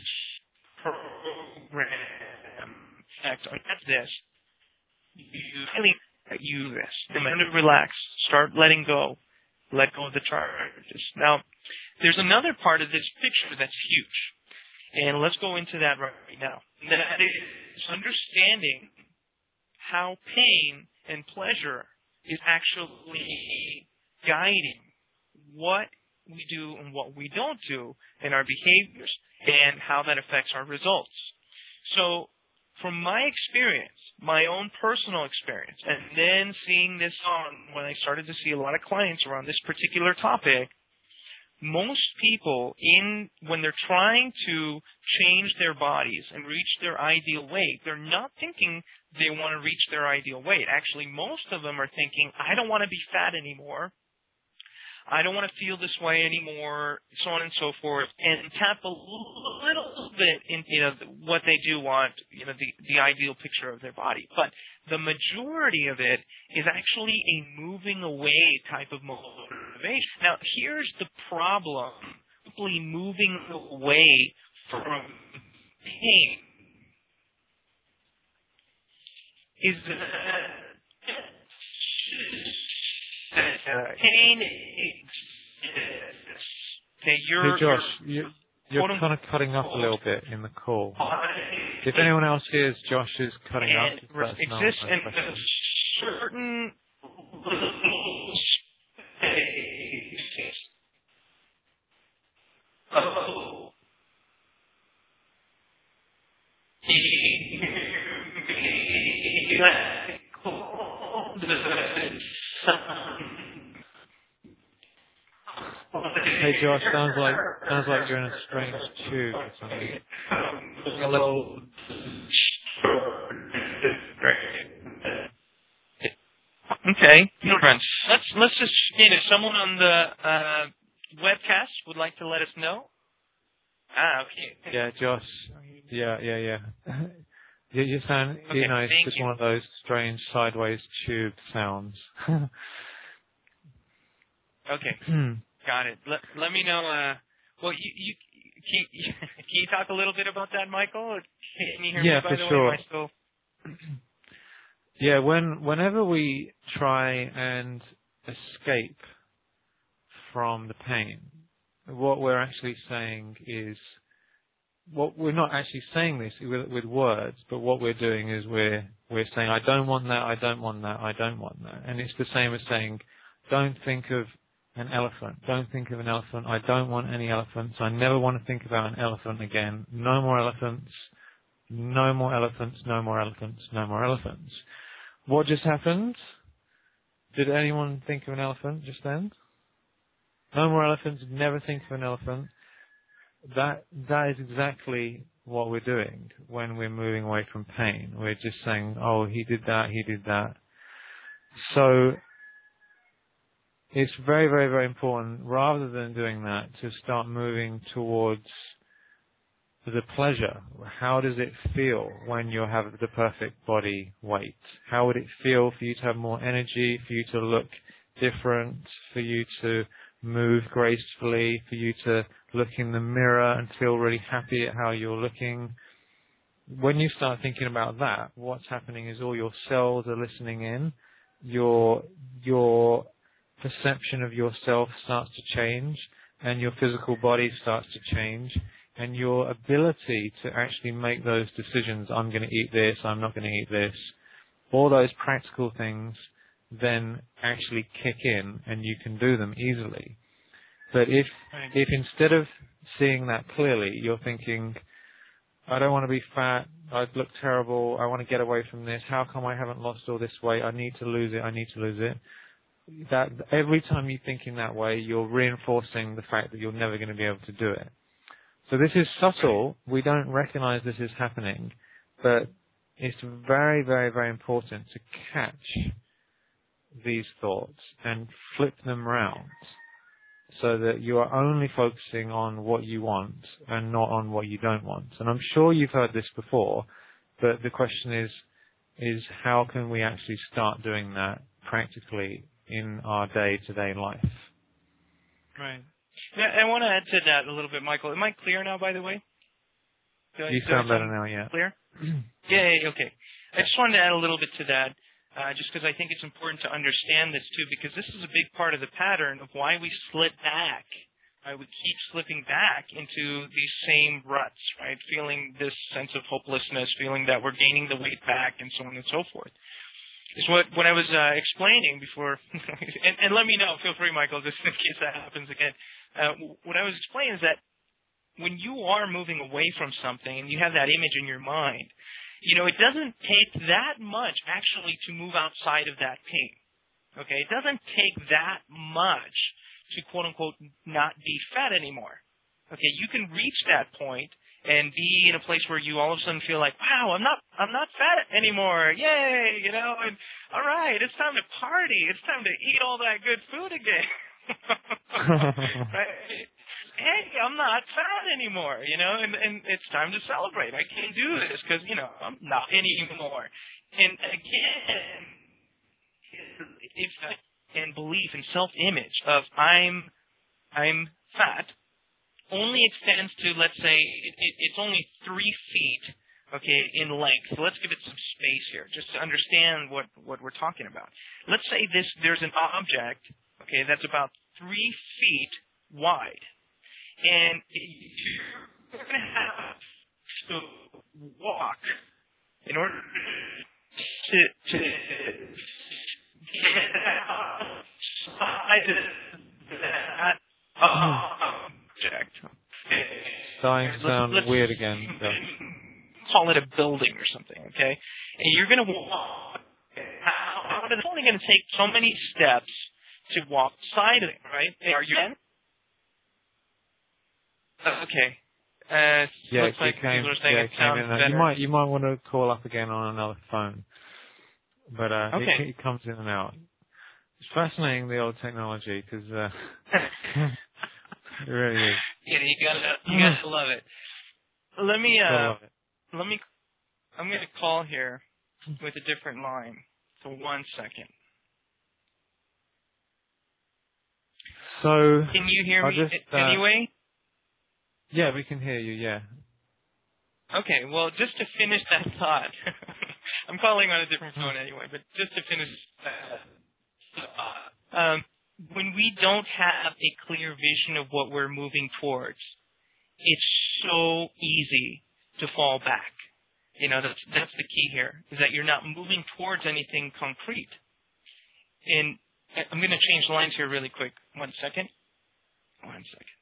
program. In fact, that's this. You really use this. Remember to relax. Start letting go. Let go of the charges. Now, there's another part of this picture that's huge. And let's go into that right now. That is understanding how pain and pleasure is actually guiding what we do and what we don't do in our behaviors and how that affects our results. So, from my experience, my own personal experience, and then seeing this on when I started to see a lot of clients around this particular topic, most people in when they're trying to change their bodies and reach their ideal weight, they're not thinking they want to reach their ideal weight. Actually, most of them are thinking, I don't want to be fat anymore. I don't want to feel this way anymore, so on and so forth, and tap a little bit in, you know, what they do want, you know, the, the ideal picture of their body. But the majority of it is actually a moving away type of motivation. Now, here's the problem. Simply moving away from pain is that Uh, pain exists. Okay, you're, hey Josh, you're, you're you're kind of cutting up a little bit in the call. If anyone else hears Josh is cutting up, that's exists not in a certain space. Oh. Hey Josh, sounds like sounds like you're in a strange tube or something. Hello. Okay, no friends. Let's let's just you know, if someone on the uh, webcast would like to let us know. Ah, okay. Yeah, Josh. Yeah, yeah, yeah. you, you sound, okay, you know, it's just you. one of those strange sideways tube sounds. Okay. Got it. Let, let me know. Uh, well, you, you can, you can you talk a little bit about that, Michael? Can you hear yeah, me? By for the sure. way, Am I still... Yeah, when whenever we try and escape from the pain, what we're actually saying is, what we're not actually saying this with, with words, but what we're doing is we're we're saying, I don't want that, I don't want that, I don't want that, and it's the same as saying, don't think of an elephant. Don't think of an elephant. I don't want any elephants. I never want to think about an elephant again. No more elephants. No more elephants. No more elephants. No more elephants. What just happened? Did anyone think of an elephant just then? No more elephants. Never think of an elephant. That that is exactly what we're doing when we're moving away from pain. We're just saying, oh, he did that. He did that. So it's very, very, very important, rather than doing that, to start moving towards the pleasure. How does it feel when you have the perfect body weight? How would it feel for you to have more energy, for you to look different, for you to move gracefully, for you to look in the mirror and feel really happy at how you're looking? When you start thinking about that, what's happening is all your cells are listening in. Your, your perception of yourself starts to change, and your physical body starts to change, and your ability to actually make those decisions, I'm going to eat this, I'm not going to eat this, all those practical things then actually kick in, and you can do them easily. But if if instead of seeing that clearly, you're thinking, I don't want to be fat, I look terrible, I want to get away from this, how come I haven't lost all this weight, I need to lose it, I need to lose it, that every time you think in that way, you're reinforcing the fact that you're never going to be able to do it. So this is subtle. We don't recognize this is happening, but it's very, very, very important to catch these thoughts and flip them round so that you are only focusing on what you want and not on what you don't want. And I'm sure you've heard this before, but the question is, is how can we actually start doing that practically in our day-to-day life? Right. Yeah, I want to add to that a little bit, Michael. Am I clear now, by the way? Do you I, sound do I better now, yeah. Clear? yeah, yeah, okay. I just wanted to add a little bit to that, uh, just because I think it's important to understand this, too, because this is a big part of the pattern of why we slip back. Right? We keep slipping back into these same ruts, right? Feeling this sense of hopelessness, feeling that we're gaining the weight back, and so on and so forth. Is what when I was uh, explaining before, and, and let me know, feel free, Michael, just in case that happens again. Uh, what I was explaining is that when you are moving away from something and you have that image in your mind, you know, it doesn't take that much actually to move outside of that pain. Okay, it doesn't take that much to quote unquote not be fat anymore. Okay, you can reach that point and be in a place where you all of a sudden feel like, wow, I'm not, I'm not fat anymore. Yay, you know, and all right, it's time to party. It's time to eat all that good food again. Right? Hey, I'm not fat anymore, you know, and, and it's time to celebrate. I can't do this because, you know, I'm not anymore. And again, if and belief and self-image of I'm, I'm fat only extends to, let's say, it, it, it's only three feet, okay, in length. So let's give it some space here, just to understand what, what we're talking about. Let's say this there's an object, okay, that's about three feet wide, and you're going to have to walk in order to, to get outside of that object. Starting to sound let's, weird again. So. Call it a building or something, okay? And you're going to walk. How, it's only going to take so many steps to walk beside it, right? Are you in? Okay. Uh, yeah, looks like came, people are saying yeah, it sounds better. You might, you might want to call up again on another phone. But uh, okay. it, it comes in and out. It's fascinating, the old technology, because uh, it really is. Yeah, you gotta, you gotta love it. Let me, uh, let me, I'm gonna call here with a different line. So one second. So can you hear I'll me just, uh, anyway? Yeah, we can hear you. Yeah. Okay. Well, just to finish that thought, I'm calling on a different phone anyway. But just to finish that thought, um, when we don't have a clear vision of what we're moving towards, it's so easy to fall back. You know, that's that's the key here, is that you're not moving towards anything concrete. And I'm going to change lines here really quick. One second. One second.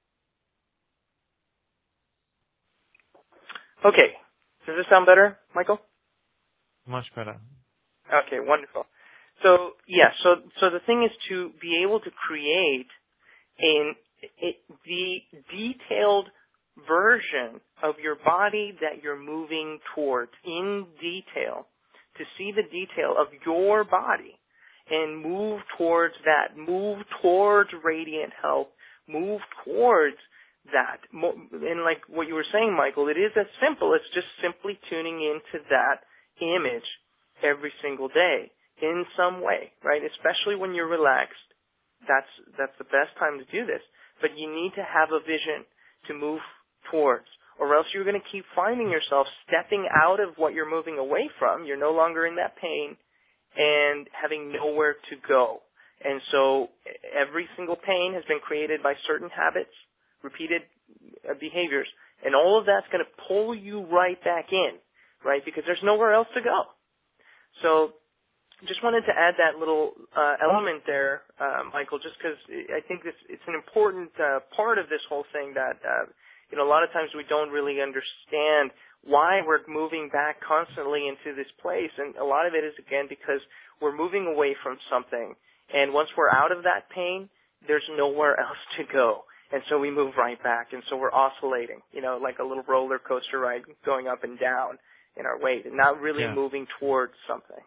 Okay. Does this sound better, Michael? Much better. Okay, wonderful. So, yeah, so so the thing is to be able to create an, a, the detailed version of your body that you're moving towards in detail, to see the detail of your body and move towards that, move towards radiant health, move towards that. And like what you were saying, Michael, it is as simple as just simply tuning into that image every single day in some way, right? Especially when you're relaxed. That's that's the best time to do this. But you need to have a vision to move towards, or else you're going to keep finding yourself stepping out of what you're moving away from. You're no longer in that pain and having nowhere to go. And so every single pain has been created by certain habits, repeated behaviors, and all of that's going to pull you right back in, right? Because there's nowhere else to go. So just wanted to add that little uh, element there, uh, Michael, just because I think this, it's an important uh, part of this whole thing that, uh, you know, a lot of times we don't really understand why we're moving back constantly into this place. And a lot of it is, again, because we're moving away from something. And once we're out of that pain, there's nowhere else to go. And so we move right back. And so we're oscillating, you know, like a little roller coaster ride going up and down in our weight and not really yeah. moving towards something.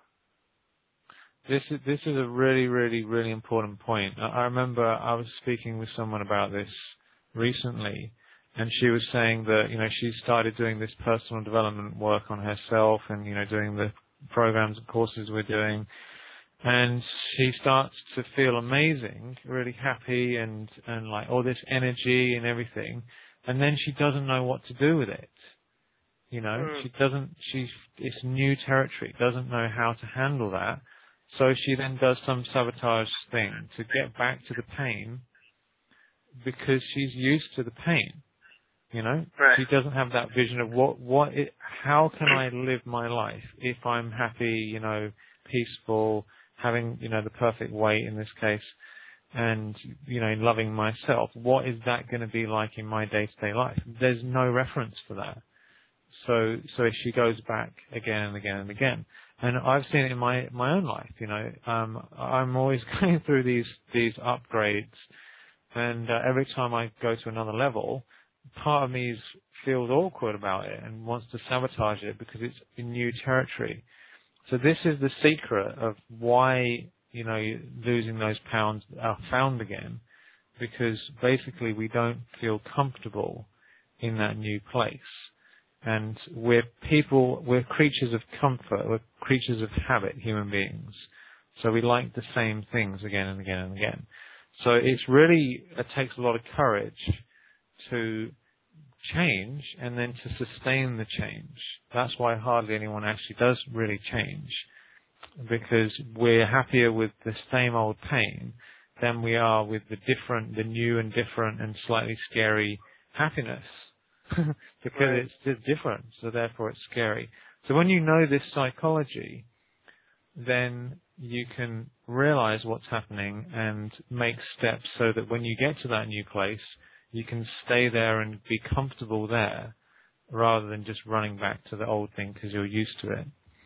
This is, this is a really, really, really important point. I, I remember I was speaking with someone about this recently, and she was saying that, you know, she started doing this personal development work on herself and, you know, doing the programs and courses we're doing. And she starts to feel amazing, really happy and, and like all this energy and everything. And then she doesn't know what to do with it. You know, mm. she doesn't, she's, it's new territory, doesn't know how to handle that. So she then does some sabotage thing to get back to the pain because she's used to the pain. You know, right. She doesn't have that vision of what, what it, how can I live my life if I'm happy, you know, peaceful, having, you know, the perfect weight in this case, and, you know, loving myself. What is that going to be like in my day-to-day life? There's no reference for that. So so she goes back again and again and again. And I've seen it in my my own life. You know, um, I'm always going through these these upgrades, and uh, every time I go to another level, part of me is, feels awkward about it and wants to sabotage it because it's in new territory. So this is the secret of why, you know, losing those pounds are found again, because basically we don't feel comfortable in that new place. And we're people, we're creatures of comfort, we're creatures of habit, human beings. So we like the same things again and again and again. So it's really, it takes a lot of courage to change and then to sustain the change. That's why hardly anyone actually does really change, because we're happier with the same old pain than we are with the different, the new and different and slightly scary happiness. Because right. It's just different, so therefore it's scary. So when you know this psychology, then you can realize what's happening and make steps so that when you get to that new place, you can stay there and be comfortable there rather than just running back to the old thing because you're used to it.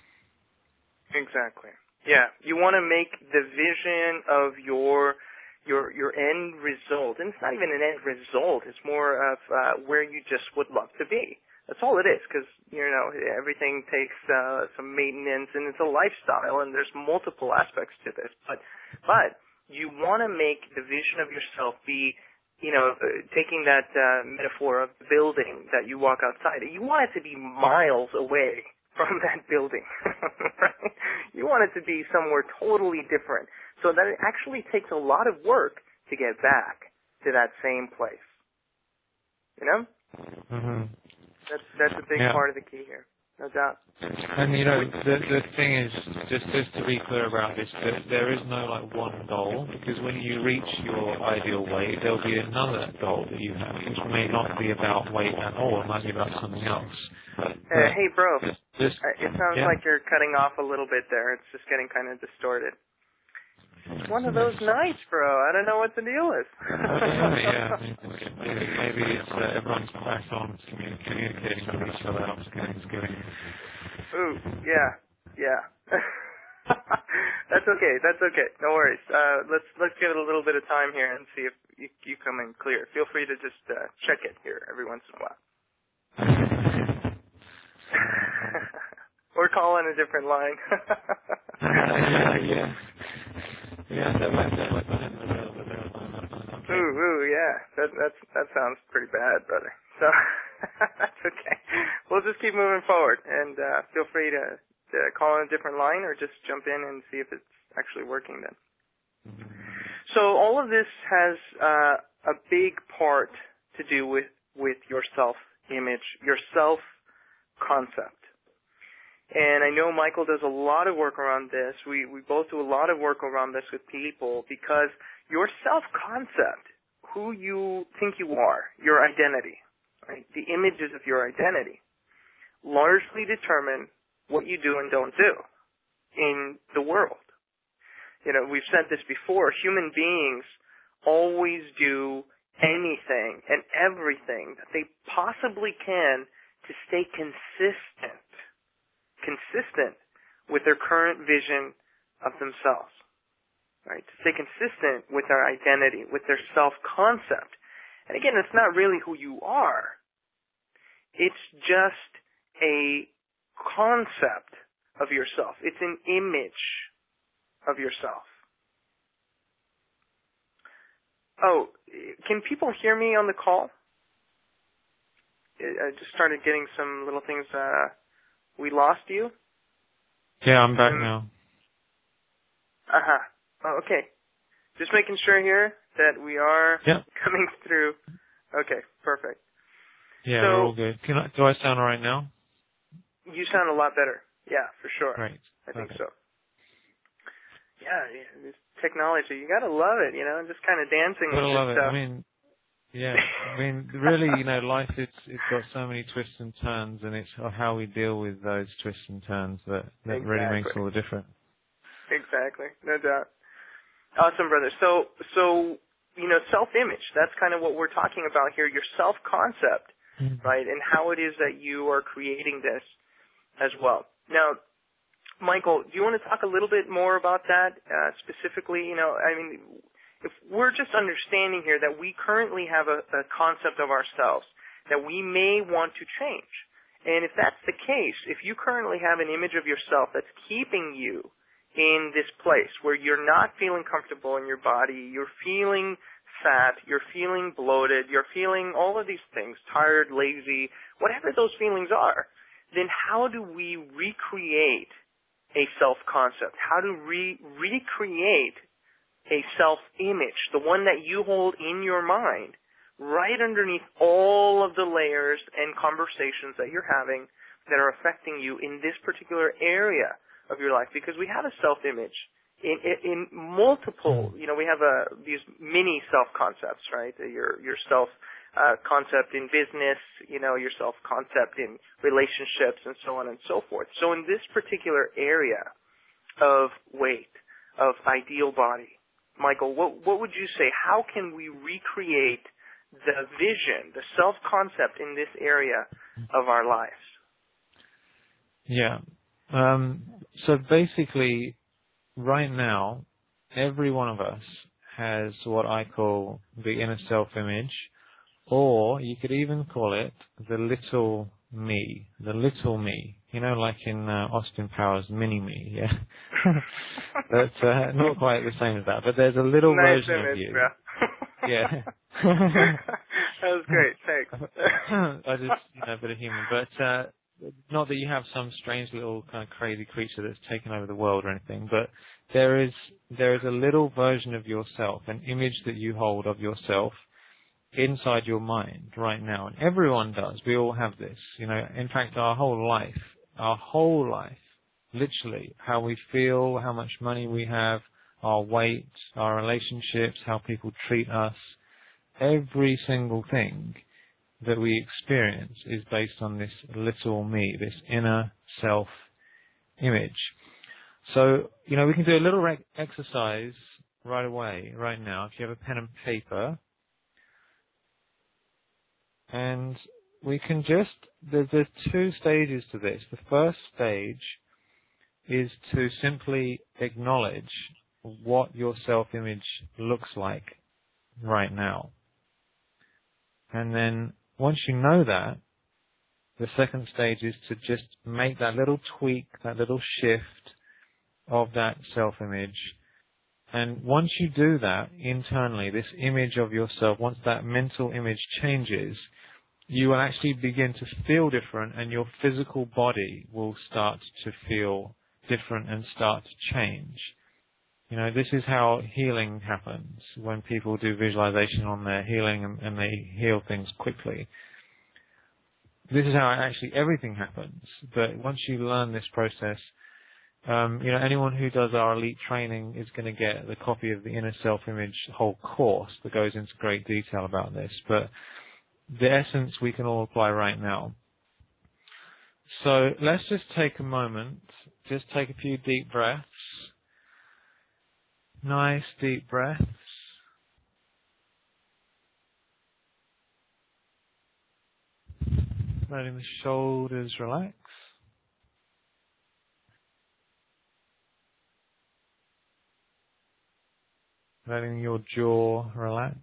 Exactly. Yeah. You want to make the vision of your your your end result, and it's not even an end result, it's more of uh, where you just would love to be. That's all it is, because, you know, everything takes uh, some maintenance, and it's a lifestyle, and there's multiple aspects to this. But, but you want to make the vision of yourself be, you know, uh, taking that uh, metaphor of the building that you walk outside, you want it to be miles away from that building. Right? You want it to be somewhere totally different, so that it actually takes a lot of work to get back to that same place. You know? Mm-hmm. That's that's a big yeah. part of the key here, no doubt. And you know, the the thing is, just just to be clear about this, that there is no like one goal, because when you reach your ideal weight, there'll be another goal that you have, which may not be about weight at all. It might be about something else. Uh, hey, bro, just, uh, it sounds yeah. like you're cutting off a little bit there. It's just getting kind of distorted. It's one of those nights, bro. I don't know what the deal is. yeah, maybe, maybe it's uh, everyone's back on communicating with each other after Thanksgiving. Ooh, yeah, yeah. That's okay. That's okay. No worries. Uh, let's let's give it a little bit of time here and see if you, you come in clear. Feel free to just uh, check it here every once in a while. Or call on a different line. yeah, yeah. Yeah, that might, that might, Ooh, ooh, yeah. That that's that sounds pretty bad, brother. So that's okay. We'll just keep moving forward, and uh, feel free to, to call on a different line or just jump in and see if it's actually working then. So all of this has uh, a big part to do with with your self-image, your self-concept. And I know Michael does a lot of work around this. We we both do a lot of work around this with people, because your self-concept, who you think you are, your identity, right, the images of your identity, largely determine what you do and don't do in the world. You know, we've said this before, human beings always do anything and everything that they possibly can to stay consistent. consistent with their current vision of themselves, right? To stay consistent with their identity, with their self-concept. And again, it's not really who you are. It's just a concept of yourself. It's an image of yourself. Oh, can people hear me on the call? I just started getting some little things, uh, we lost you? Yeah, I'm back um, now. Uh-huh. Oh, okay. Just making sure here that we are yeah. coming through. Okay, perfect. Yeah, so, we're all good. Can I, do I sound all right now? You sound a lot better. Yeah, for sure. Great. I think okay. so. Yeah, this technology, you gotta love it, you know, just kind of dancing gotta with love this it. stuff. I mean, yeah, I mean, really, you know, life, it's it's got so many twists and turns, and it's how we deal with those twists and turns that, that exactly. really makes all the difference. Exactly, no doubt. Awesome, brother. So, so you know, self-image, that's kind of what we're talking about here, your self-concept. mm-hmm. right? And how it is that you are creating this as well. Now, Michael, do you want to talk a little bit more about that uh, specifically? You know, I mean, if we're just understanding here that we currently have a, a concept of ourselves that we may want to change. And if that's the case, if you currently have an image of yourself that's keeping you in this place where you're not feeling comfortable in your body, you're feeling fat, you're feeling bloated, you're feeling all of these things, tired, lazy, whatever those feelings are, then how do we recreate a self-concept? How to re- recreate a self-image, the one that you hold in your mind, right underneath all of the layers and conversations that you're having that are affecting you in this particular area of your life? Because we have a self-image in, in, in multiple, you know, we have a, these mini self-concepts, right? Your, your self uh, concept in business, you know, your self-concept in relationships and so on and so forth. So in this particular area of weight, of ideal body, Michael, what, what would you say? How can we recreate the vision, the self-concept in this area of our lives? Yeah. Um, so basically, right now, every one of us has what I call the inner self-image, or you could even call it the little me, the little me. You know, like in uh, Austin Powers' Mini-Me, yeah? But uh, not quite the same as that, but there's a little nice version image, of you. Bro. Yeah. That was great, thanks. I just, you know, a bit of humour. But uh, not that you have some strange little kind of crazy creature that's taken over the world or anything, but there is there is a little version of yourself, an image that you hold of yourself inside your mind right now. And everyone does. We all have this. You know, in fact, our whole life, our whole life, literally, how we feel, how much money we have, our weight, our relationships, how people treat us, every single thing that we experience is based on this little me, this inner self-image. So, you know, we can do a little rec- exercise right away, right now, if you have a pen and paper. And we can just, there's, there's two stages to this. The first stage is to simply acknowledge what your self-image looks like right now. And then once you know that, the second stage is to just make that little tweak, that little shift of that self-image. And once you do that internally, this image of yourself, once that mental image changes, you will actually begin to feel different, and your physical body will start to feel different and start to change. You know, this is how healing happens when people do visualization on their healing and, and they heal things quickly. This is how actually everything happens. But once you learn this process, um, you know, anyone who does our elite training is going to get the copy of the Inner Self-Image whole course that goes into great detail about this. But the essence we can all apply right now. So let's just take a moment, just take a few deep breaths. Nice deep breaths. Letting the shoulders relax. Letting your jaw relax.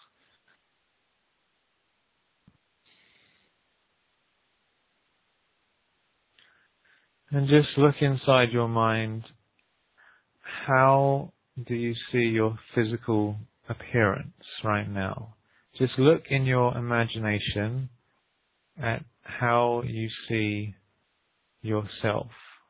And just look inside your mind. How do you see your physical appearance right now? Just look in your imagination at how you see yourself.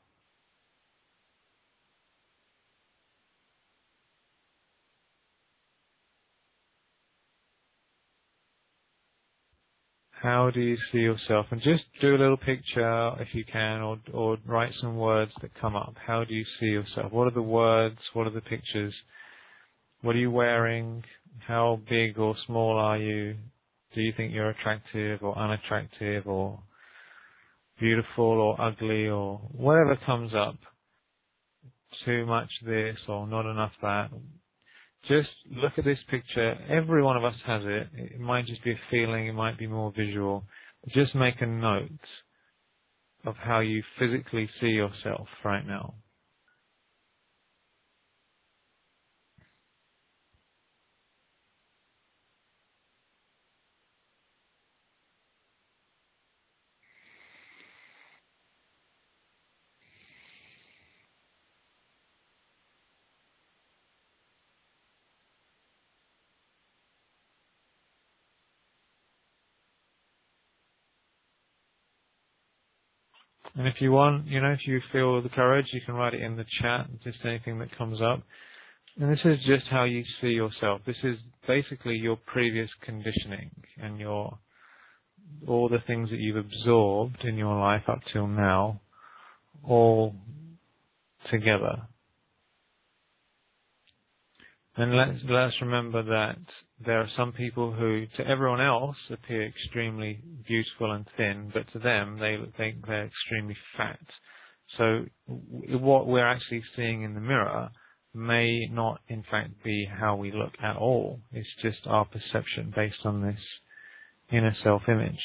How do you see yourself? And just do a little picture if you can, or, or write some words that come up. How do you see yourself? What are the words? What are the pictures? What are you wearing? How big or small are you? Do you think you're attractive or unattractive or beautiful or ugly or whatever comes up? Too much this or not enough that? Just look at this picture. Every one of us has it. It might just be a feeling. It might be more visual. just make a note of how you physically see yourself right now. And if you want, you know, if you feel the courage, you can write it in the chat, just anything that comes up. And this is just how you see yourself. This is basically your previous conditioning and your all the things that you've absorbed in your life up till now, all together. And let's, let's remember that there are some people who, to everyone else, appear extremely beautiful and thin, but to them, they think they're extremely fat. So what we're actually seeing in the mirror may not, in fact, be how we look at all. It's just our perception based on this inner self-image.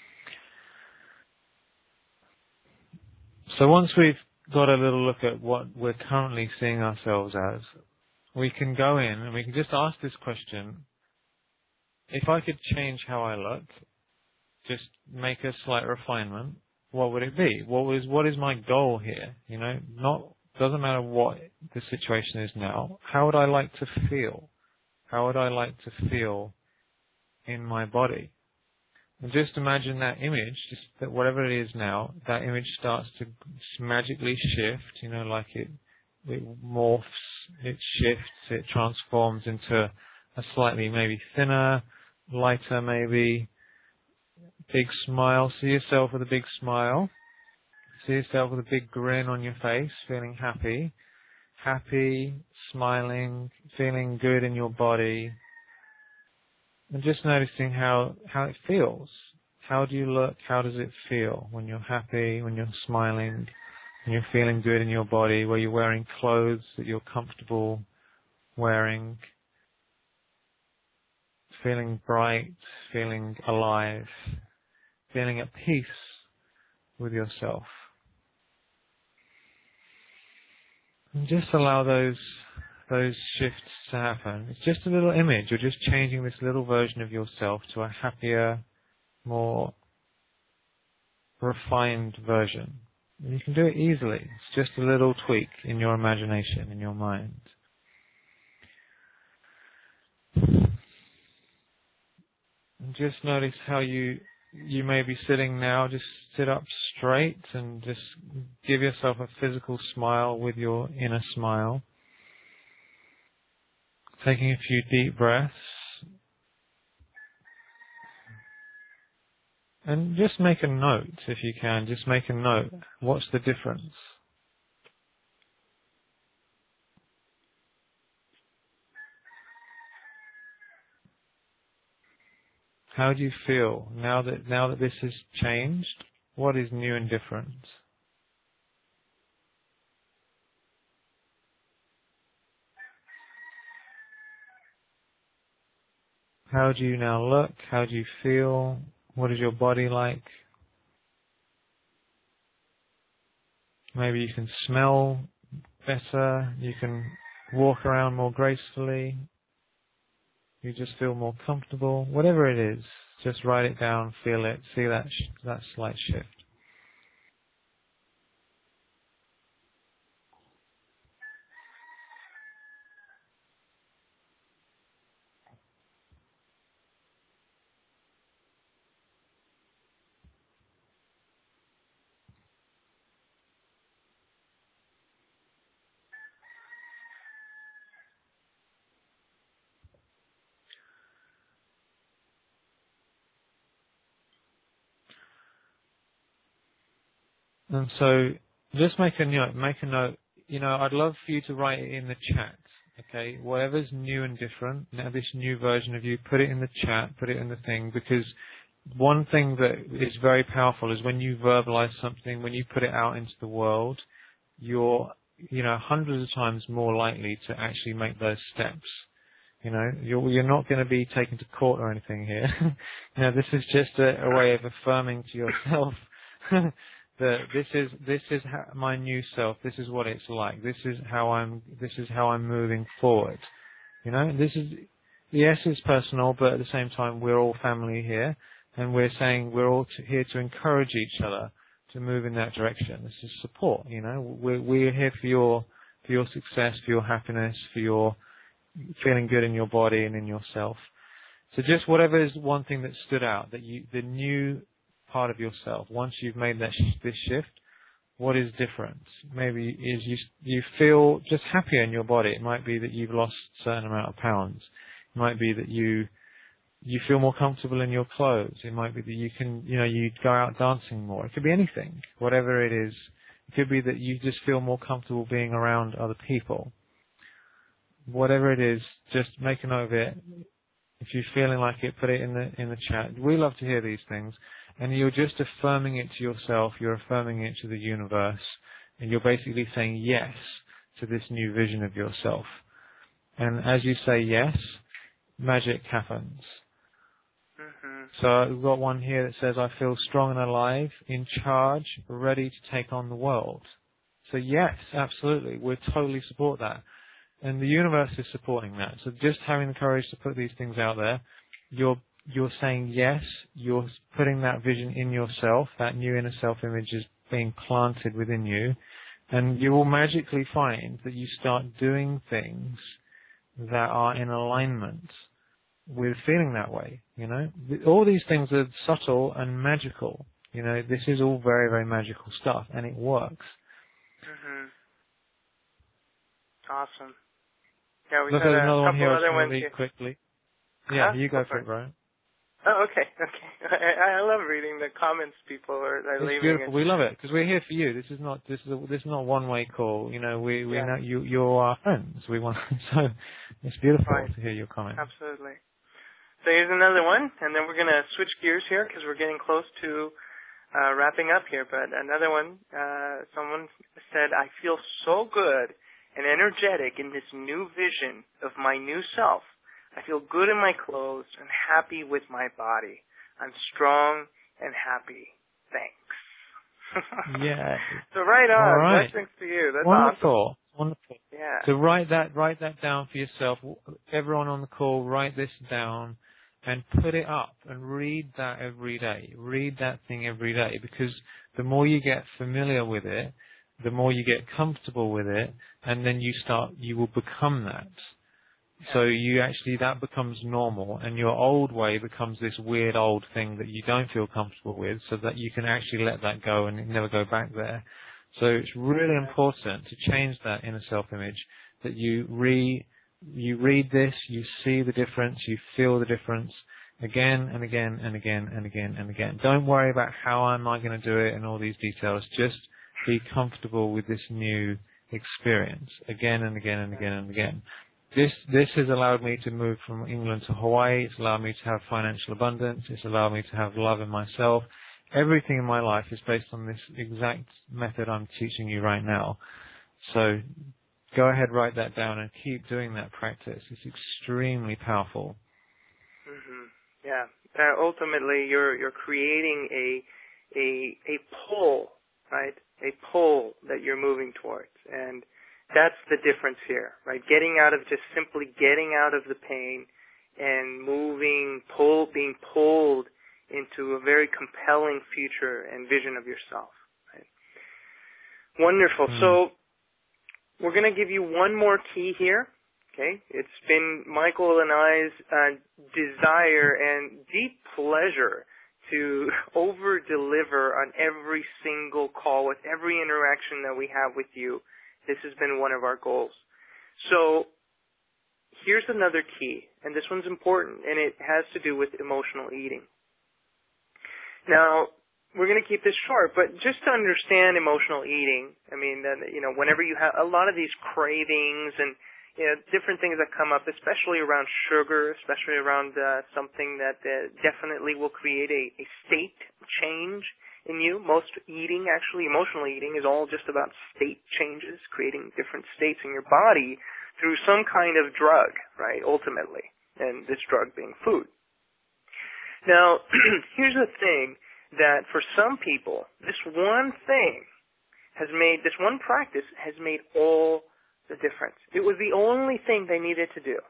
So once we've got a little look at what we're currently seeing ourselves as, we can go in and we can just ask this question: if I could change how I look, just make a slight refinement, what would it be? What is what is my goal here? You know, not doesn't matter what the situation is now. How would I like to feel? How would I like to feel in my body? And just imagine that image, just that whatever it is now, that image starts to magically shift. You know, like it it morphs, it shifts, it transforms into a slightly maybe thinner, lighter maybe, big smile. See yourself with a big smile. See yourself with a big grin on your face, feeling happy. Happy, smiling, feeling good in your body. And just noticing how, how it feels. How do you look? How does it feel when you're happy, when you're smiling, when you're feeling good in your body, where you're wearing clothes that you're comfortable wearing, feeling bright, feeling alive, feeling at peace with yourself. And just allow those those shifts to happen. It's just a little image. You're just changing this little version of yourself to a happier, more refined version. And you can do it easily. It's just a little tweak in your imagination, in your mind. And just notice how you you may be sitting now. Just sit up straight and just give yourself a physical smile with your inner smile. Taking a few deep breaths. And just make a note, if you can. Just make a note. What's the difference? How do you feel now that now that this has changed? What is new and different? How do you now look? How do you feel? What is your body like? Maybe you can smell better. You can walk around more gracefully. You just feel more comfortable. Whatever it is, just write it down, feel it, see that sh- that slight shift. And so, just make a note. Make a note. You know, I'd love for you to write it in the chat. Okay, whatever's new and different. Now, this new version of you, put it in the chat. Put it in the thing, because one thing that is very powerful is when you verbalize something, when you put it out into the world, you're, you know, hundreds of times more likely to actually make those steps You know, you're, you're not going to be taken to court or anything here. You know, this is just a, a way of affirming to yourself that this is this is how, my new self. This is what it's like. This is how I'm. This is how I'm moving forward. You know, this is yes, it's personal, but at the same time, we're all family here, and we're saying we're all to, here to encourage each other to move in that direction. This is support. You know, we're we're here for your for your success, for your happiness, for your feeling good in your body and in yourself. So just whatever is one thing that stood out, that you, the new part of yourself, once you've made that sh- this shift, what is different? Maybe is you you feel just happier in your body. It might be that you've lost a certain amount of pounds. It might be that you you feel more comfortable in your clothes. It might be that you can, you know, you go out dancing more. It could be anything, whatever it is. It could be that you just feel more comfortable being around other people. Whatever it is, just make a note of it. If you're feeling like it, put it in the in the chat. We love to hear these things. And you're just affirming it to yourself. You're affirming it to the universe. And you're basically saying yes to this new vision of yourself. And as you say yes, magic happens. Mm-hmm. So I've got one here that says, I feel strong and alive, in charge, ready to take on the world. So yes, absolutely. We totally support that. And the universe is supporting that. So just having the courage to put these things out there, you're you're saying yes, you're putting that vision in yourself, that new inner self-image is being planted within you, and you will magically find that you start doing things that are in alignment with feeling that way, you know. All these things are subtle and magical, you know. This is all very, very magical stuff, and it works. Mm-hmm. Awesome. Yeah, we Look had at a another one couple here other I ones read here. quickly. Yeah, Huh? you go Go for for it, bro. Oh, okay, okay. I, I love reading the comments people are, are It's leaving. beautiful. We love it because we're here for you. This is not this is a, this is not one way call. You know, we we Yeah. know you you're our friends. We want so it's beautiful Right. to hear your comments. Absolutely. So here's another one, and then we're going to switch gears here because we're getting close to uh, wrapping up here. But another one, uh, someone said, I feel so good and energetic in this new vision of my new self. I feel good in my clothes and happy with my body. I'm strong and happy. Thanks. Yeah. So right on. All right. Blessings to you. That's Wonderful. awesome. Wonderful. Yeah. So write that write that down for yourself. Everyone on the call, write this down and put it up and read that every day. Read that thing every day, because the more you get familiar with it, the more you get comfortable with it, and then you start you will become that. So you actually, that becomes normal, and your old way becomes this weird old thing that you don't feel comfortable with, so that you can actually let that go and never go back there. So it's really important to change that inner self-image, that you re, you read this, you see the difference, you feel the difference again and again and again and again and again. Don't worry about how am I going to do it and all these details. Just be comfortable with this new experience again and again and again and again. This this has allowed me to move from England to Hawaii. It's allowed me to have financial abundance. It's allowed me to have love in myself. Everything in my life is based on this exact method I'm teaching you right now. So go ahead, write that down, and keep doing that practice. It's extremely powerful. Mm-hmm. Yeah. Uh, ultimately, you're you're creating a a a pull, right? A pull that you're moving towards, and that's the difference here, right? Getting out of just simply getting out of the pain and moving, pull, being pulled into a very compelling future and vision of yourself, right? Wonderful. Mm. So we're going to give you one more key here, okay? It's been Michael and I's uh, desire and deep pleasure to over-deliver on every single call, with every interaction that we have with you. This has been one of our goals. So here's another key, and this one's important, and it has to do with emotional eating. Now, we're going to keep this short, but just to understand emotional eating, I mean, you know, whenever you have a lot of these cravings and, you know, different things that come up, especially around sugar, especially around uh, something that uh, definitely will create a, a state change in you. Most eating, actually, emotional eating is all just about state changes, creating different states in your body through some kind of drug, right, ultimately, and this drug being food. Now, here's the thing, that for some people, this one thing has made, this one practice has made all the difference. It was the only thing they needed to do.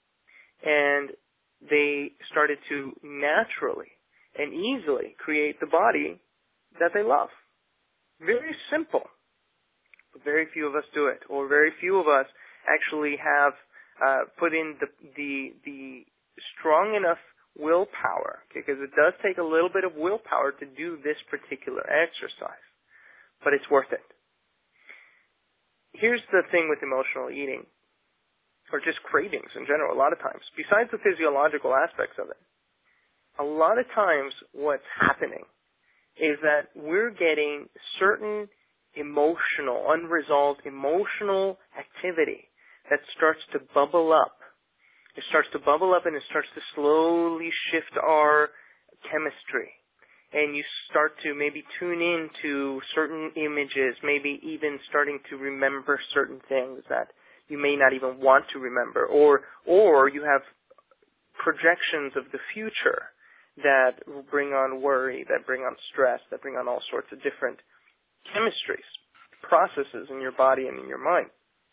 And they started to naturally and easily create the body that they love. Very simple. But very few of us do it, or very few of us actually have uh, put in the, the, the strong enough willpower, okay, because it does take a little bit of willpower to do this particular exercise, but it's worth it. Here's the thing with emotional eating, or just cravings in general, a lot of times, besides the physiological aspects of it, a lot of times what's happening is that we're getting certain emotional, unresolved emotional activity that starts to bubble up. It starts to bubble up and it starts to slowly shift our chemistry. And you start to maybe tune in to certain images, maybe even starting to remember certain things that you may not even want to remember. Or, or you have projections of the future that bring on worry, that bring on stress, that bring on all sorts of different chemistries, processes in your body and in your mind.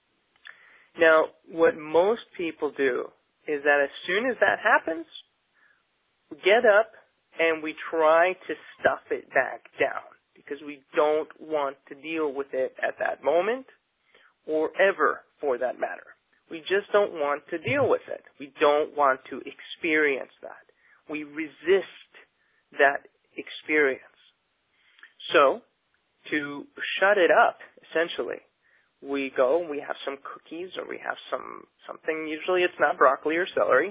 Now, what most people do is that as soon as that happens, we get up and we try to stuff it back down because we don't want to deal with it at that moment or ever for that matter. We just don't want to deal with it. We don't want to experience that. We resist that experience. So, to shut it up, essentially, we go and we have some cookies or we have some something. Usually it's not broccoli or celery.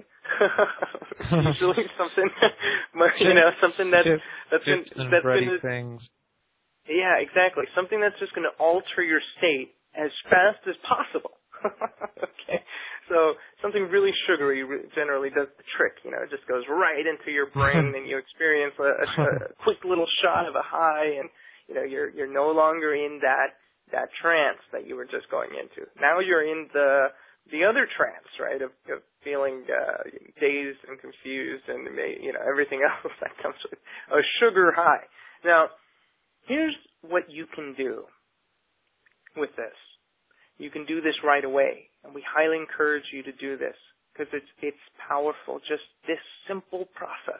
Usually something, you know, something that, chips, that's chips gonna, and that's bready gonna, things. Yeah, exactly. Something that's just going to alter your state as fast as possible. Okay. So something really sugary generally does the trick. You know, it just goes right into your brain and you experience a, a, a quick little shot of a high, and you know you're you're no longer in that. that trance that you were just going into. Now you're in the the other trance, right, of, of feeling uh, dazed and confused and, you know, everything else that comes with a sugar high. Now, here's what you can do with this. You can do this right away, and we highly encourage you to do this because it's, it's powerful. Just this simple process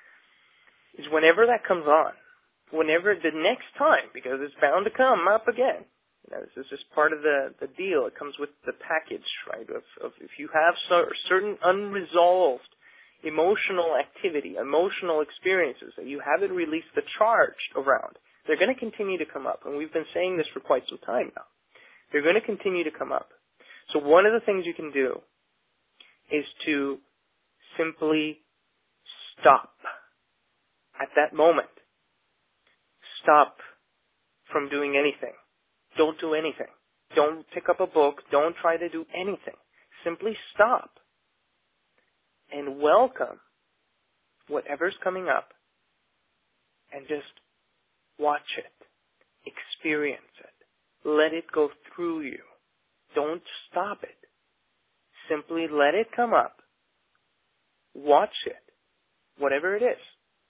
is whenever that comes on, whenever the next time, because it's bound to come up again. You know, this is just part of the, the deal. It comes with the package, right? Of, of if you have so, certain unresolved emotional activity, emotional experiences that you haven't released the charge around, they're going to continue to come up. And we've been saying this for quite some time now. They're going to continue to come up. So one of the things you can do is to simply stop at that moment. Stop from doing anything. Don't do anything. Don't pick up a book. Don't try to do anything. Simply stop and welcome whatever's coming up and just watch it. Experience it. Let it go through you. Don't stop it. Simply let it come up. Watch it. Whatever it is.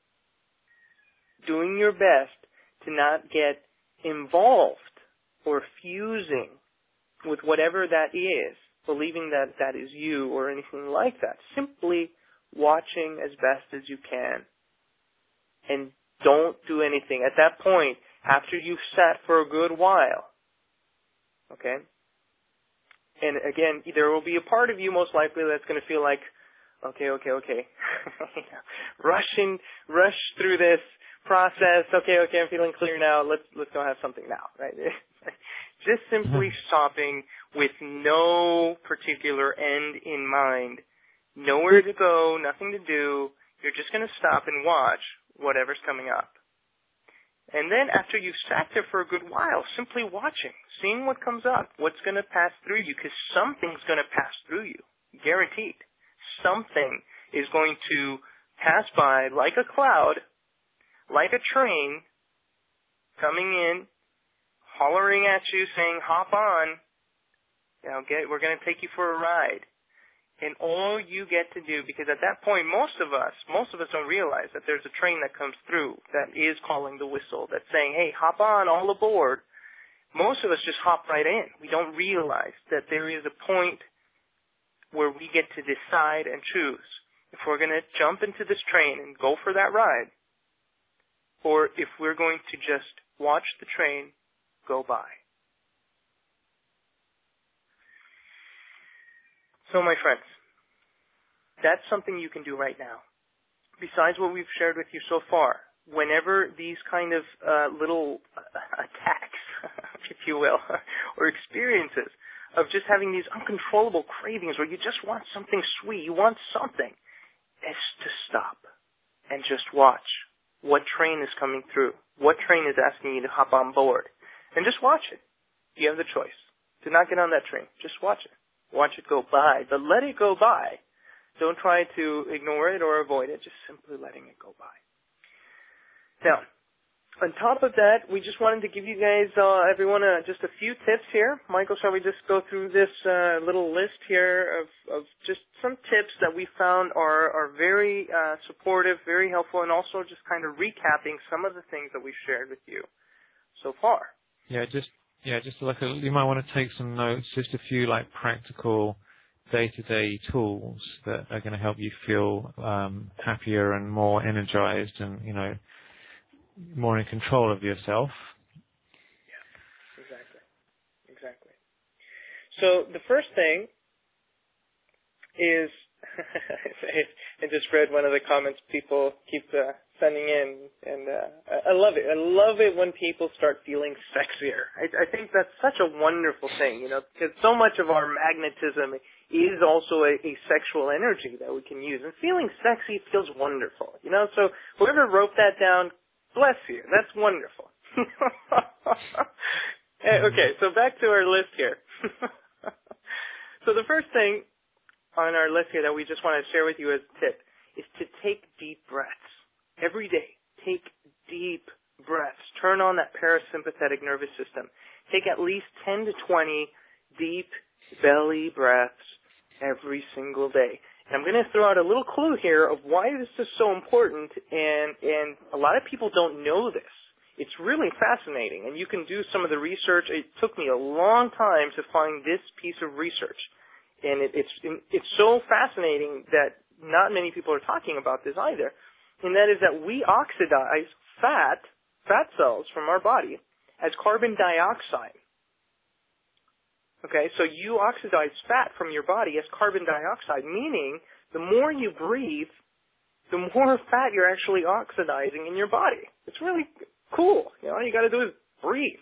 Doing your best to not get involved or fusing with whatever that is, believing that that is you or anything like that. Simply watching as best as you can. And don't do anything. At that point, after you've sat for a good while, okay? And again, there will be a part of you most likely that's going to feel like, okay, okay, okay. Rushing, rush through this process. Okay, okay, I'm feeling clear now. Let's let's go have something now, right? Just simply stopping with no particular end in mind, nowhere to go, nothing to do. You're just going to stop and watch whatever's coming up. And then after you've sat there for a good while, simply watching, seeing what comes up, what's going to pass through you, because something's going to pass through you, guaranteed. Something is going to pass by like a cloud, like a train, coming in, hollering at you, saying, hop on, You know, get, we're going to take you for a ride. And all you get to do, because at that point, most of us, most of us don't realize that there's a train that comes through that is calling the whistle, that's saying, hey, hop on, all aboard. Most of us just hop right in. We don't realize that there is a point where we get to decide and choose if we're going to jump into this train and go for that ride, or if we're going to just watch the train go by. So, my friends, that's something you can do right now. Besides what we've shared with you so far, whenever these kind of uh, little attacks, if you will, or experiences of just having these uncontrollable cravings where you just want something sweet, you want something, is to stop and just watch what train is coming through, what train is asking you to hop on board, and just watch it. You have the choice to not get on that train. Just watch it. Watch it go by, but let it go by. Don't try to ignore it or avoid it, just simply letting it go by. Now, on top of that, we just wanted to give you guys, uh, everyone, uh, just a few tips here. Michael, shall we just go through this uh, little list here of, of just some tips that we found are, are very uh, supportive, very helpful, and also just kind of recapping some of the things that we've shared with you so far. Yeah, just yeah, just like a, you might want to take some notes, just a few like practical day-to-day tools that are going to help you feel um, happier and more energized and, you know, more in control of yourself. Yeah, exactly. Exactly. So the first thing is, I just read one of the comments people keep uh, sending in, and uh, I love it. I love it when people start feeling sexier. I, I think that's such a wonderful thing, you know, because so much of our magnetism is also a, a sexual energy that we can use, and feeling sexy feels wonderful, you know. So whoever wrote that down, bless you. That's wonderful. Okay, so back to our list here. So the first thing on our list here that we just want to share with you as a tip is to take deep breaths. Every day, take deep breaths. Turn on that parasympathetic nervous system. Take at least ten to twenty deep belly breaths every single day. And I'm going to throw out a little clue here of why this is so important, and, and a lot of people don't know this. It's really fascinating, and you can do some of the research. It took me a long time to find this piece of research, and it, it's it's so fascinating that not many people are talking about this either, and that is that we oxidize fat, fat cells from our body as carbon dioxide. Okay, so you oxidize fat from your body as carbon dioxide, meaning the more you breathe, the more fat you're actually oxidizing in your body. It's really cool. You know, all you got to do is breathe.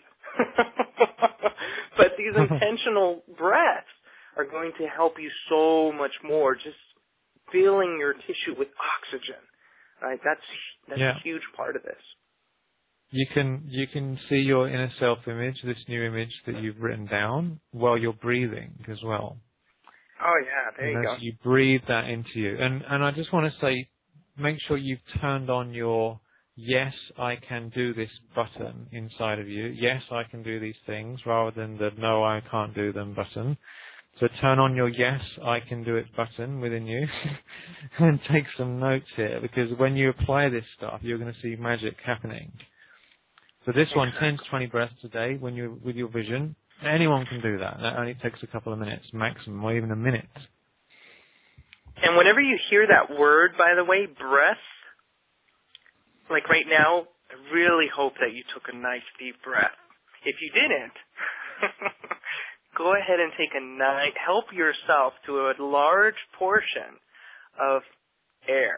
But these intentional breaths are going to help you so much more, just filling your tissue with oxygen. Right? That's that's yeah. a huge part of this. You can you can see your inner self image, this new image that you've written down, while you're breathing as well. Oh yeah, there you and go. You breathe that into you, and and I just want to say, make sure you've turned on your yes, I can do this button inside of you. Yes, I can do these things, rather than the no, I can't do them button. So turn on your yes, I can do it button within you, and take some notes here, because when you apply this stuff, you're going to see magic happening. So this one, ten to twenty breaths a day when you with your vision. Anyone can do that. That only takes a couple of minutes maximum, or even a minute. And whenever you hear that word, by the way, breath, like right now, I really hope that you took a nice deep breath. If you didn't, go ahead and take a nice, help yourself to a large portion of air.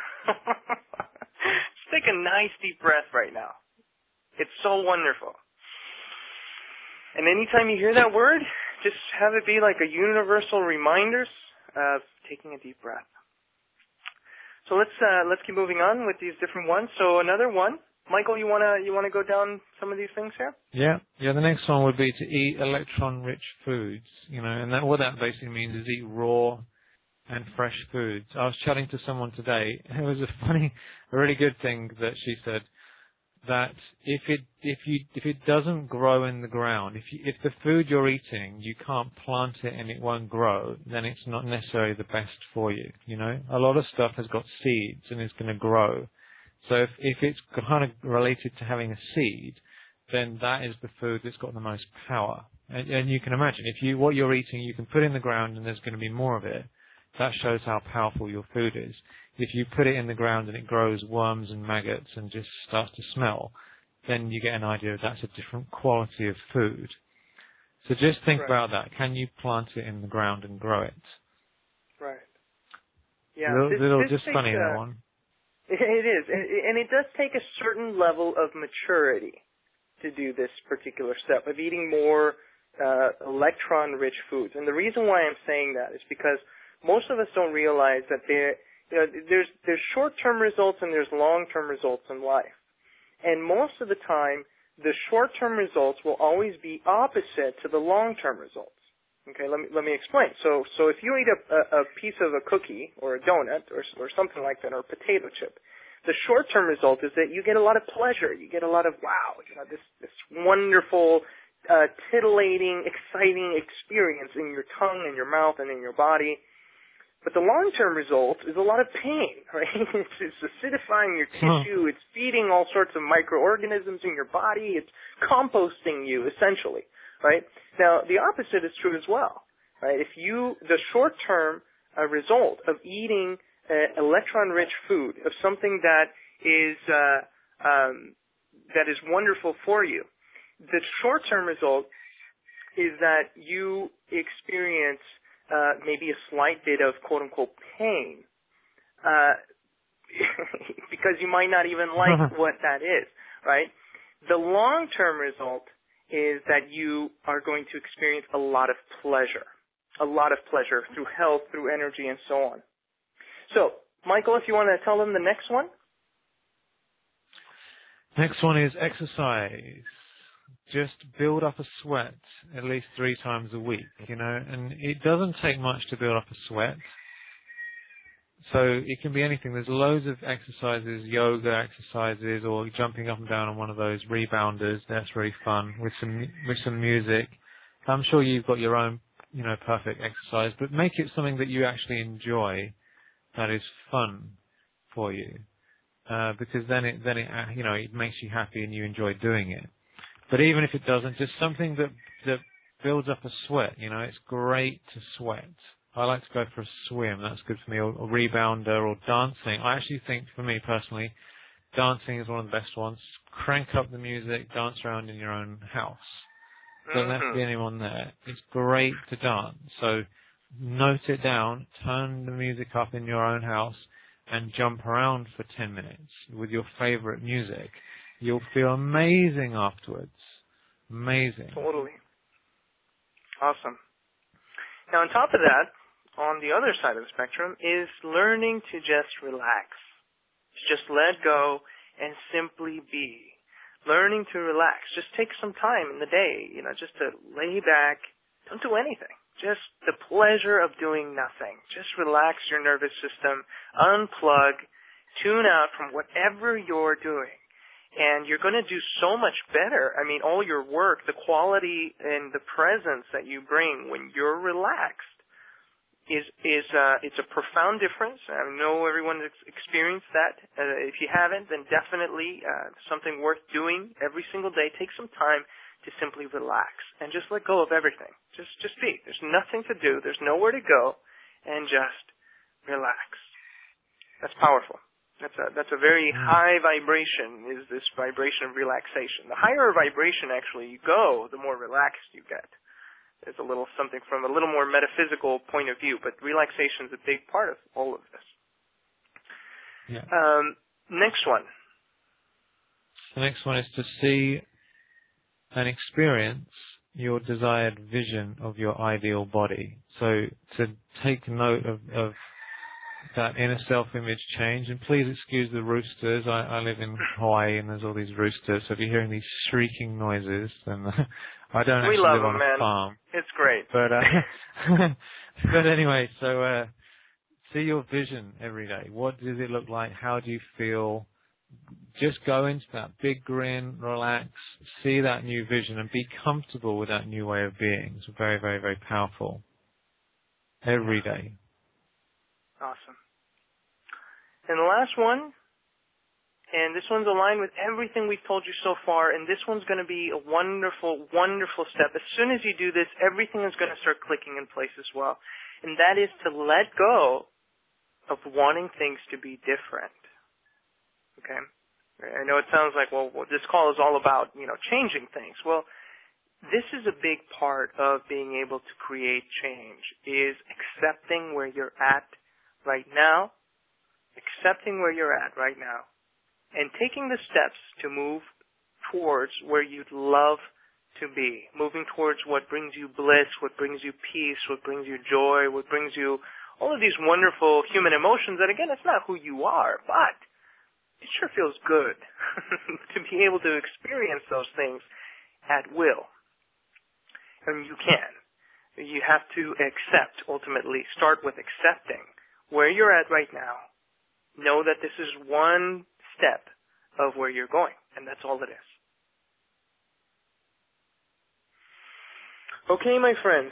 Just take a nice deep breath right now. It's so wonderful. And anytime you hear that word, just have it be like a universal reminder of taking a deep breath. So let's uh, let's keep moving on with these different ones. So another one, Michael, you wanna you wanna go down some of these things here? Yeah, yeah. The next one would be to eat electron-rich foods. You know, and that, what that basically means is eat raw and fresh foods. I was chatting to someone today. It was a funny, a really good thing that she said. that if it if you if it doesn't grow in the ground, if you, if the food you're eating you can't plant it and it won't grow, then it's not necessarily the best for you. You know, a lot of stuff has got seeds and is going to grow. So if if it's kind of related to having a seed, then that is the food that's got the most power. And, and you can imagine if you what you're eating you can put in the ground and there's going to be more of it. That shows how powerful your food is. If you put it in the ground and it grows worms and maggots and just starts to smell, then you get an idea of that's a different quality of food. So just think right. about that. Can you plant it in the ground and grow it? Right. Yeah. Little, this, little this just takes, funny, uh, that one. It is. And it does take a certain level of maturity to do this particular step of eating more uh, electron-rich foods. And the reason why I'm saying that is because most of us don't realize that there, you know, there's there's short-term results and there's long-term results in life. And most of the time, the short-term results will always be opposite to the long-term results. Okay, let me let me explain. So so if you eat a, a, a piece of a cookie or a donut or or something like that or a potato chip, the short-term result is that you get a lot of pleasure. You get a lot of wow, you know, this this wonderful, uh, titillating, exciting experience in your tongue and your mouth and in your body. But the long-term result is a lot of pain, right? It's, it's acidifying your tissue. It's feeding all sorts of microorganisms in your body. It's composting you, essentially, right? Now, the opposite is true as well, right? If you, the short-term uh, result of eating uh, electron-rich food, of something that is uh, um, that is wonderful for you, the short-term result is that you experience Uh, maybe a slight bit of quote-unquote pain, uh, because you might not even like what that is, right? The long-term result is that you are going to experience a lot of pleasure, a lot of pleasure through health, through energy, and so on. So, Michael, if you want to tell them the next one. Next one is exercise. Just build up a sweat at least three times a week, you know, and it doesn't take much to build up a sweat. So it can be anything. There's loads of exercises, yoga exercises, or jumping up and down on one of those rebounders. That's really fun with some with some music. I'm sure you've got your own, you know, perfect exercise, but make it something that you actually enjoy, that is fun for you, uh, because then it then it you know it makes you happy and you enjoy doing it. But even if it doesn't, just something that that builds up a sweat. You know, it's great to sweat. I like to go for a swim. That's good for me. Or a rebounder or dancing. I actually think, for me personally, dancing is one of the best ones. Crank up the music, dance around in your own house. Doesn't have to be anyone there. It's great to dance. So note it down, turn the music up in your own house, and jump around for ten minutes with your favorite music. You'll feel amazing afterwards. Amazing. Totally. Awesome. Now, on top of that, on the other side of the spectrum, is learning to just relax. To just let go and simply be. Learning to relax. Just take some time in the day, you know, just to lay back. Don't do anything. Just the pleasure of doing nothing. Just relax your nervous system. Unplug. Tune out from whatever you're doing. And you're going to do so much better. I mean, all your work, the quality and the presence that you bring when you're relaxed is is uh, it's a profound difference. I know everyone has experienced that. Uh, if you haven't, then definitely uh, something worth doing every single day. Take some time to simply relax and just let go of everything. Just just be. There's nothing to do. There's nowhere to go, and just relax. That's powerful. That's a that's a very high vibration, is this vibration of relaxation. The higher vibration actually you go, the more relaxed you get. There's a little something from a little more metaphysical point of view, but relaxation is a big part of all of this. Yeah. Um, next one. The next one is to see and experience your desired vision of your ideal body. So to take note of, of that inner self-image change. And please excuse the roosters. I, I live in Hawaii and there's all these roosters. So if you're hearing these shrieking noises, then I don't we actually love live them, on a man. farm. It's great. But uh, but anyway, so uh, see your vision every day. What does it look like? How do you feel? just go into that big grin, relax, see that new vision, and be comfortable with that new way of being. It's very, very, very powerful. Every day. Awesome. And the last one, and this one's aligned with everything we've told you so far, and this one's going to be a wonderful, wonderful step. As soon as you do this, everything is going to start clicking in place as well. And that is to let go of wanting things to be different. Okay? I know it sounds like, well, this call is all about, you know, changing things. Well, this is a big part of being able to create change, is accepting where you're at right now, accepting where you're at right now, and taking the steps to move towards where you'd love to be, moving towards what brings you bliss, what brings you peace, what brings you joy, what brings you all of these wonderful human emotions that, again, it's not who you are, but it sure feels good to be able to experience those things at will. And you can. You have to accept, ultimately, start with accepting where you're at right now. Know that this is one step of where you're going, and that's all it is. Okay, my friends.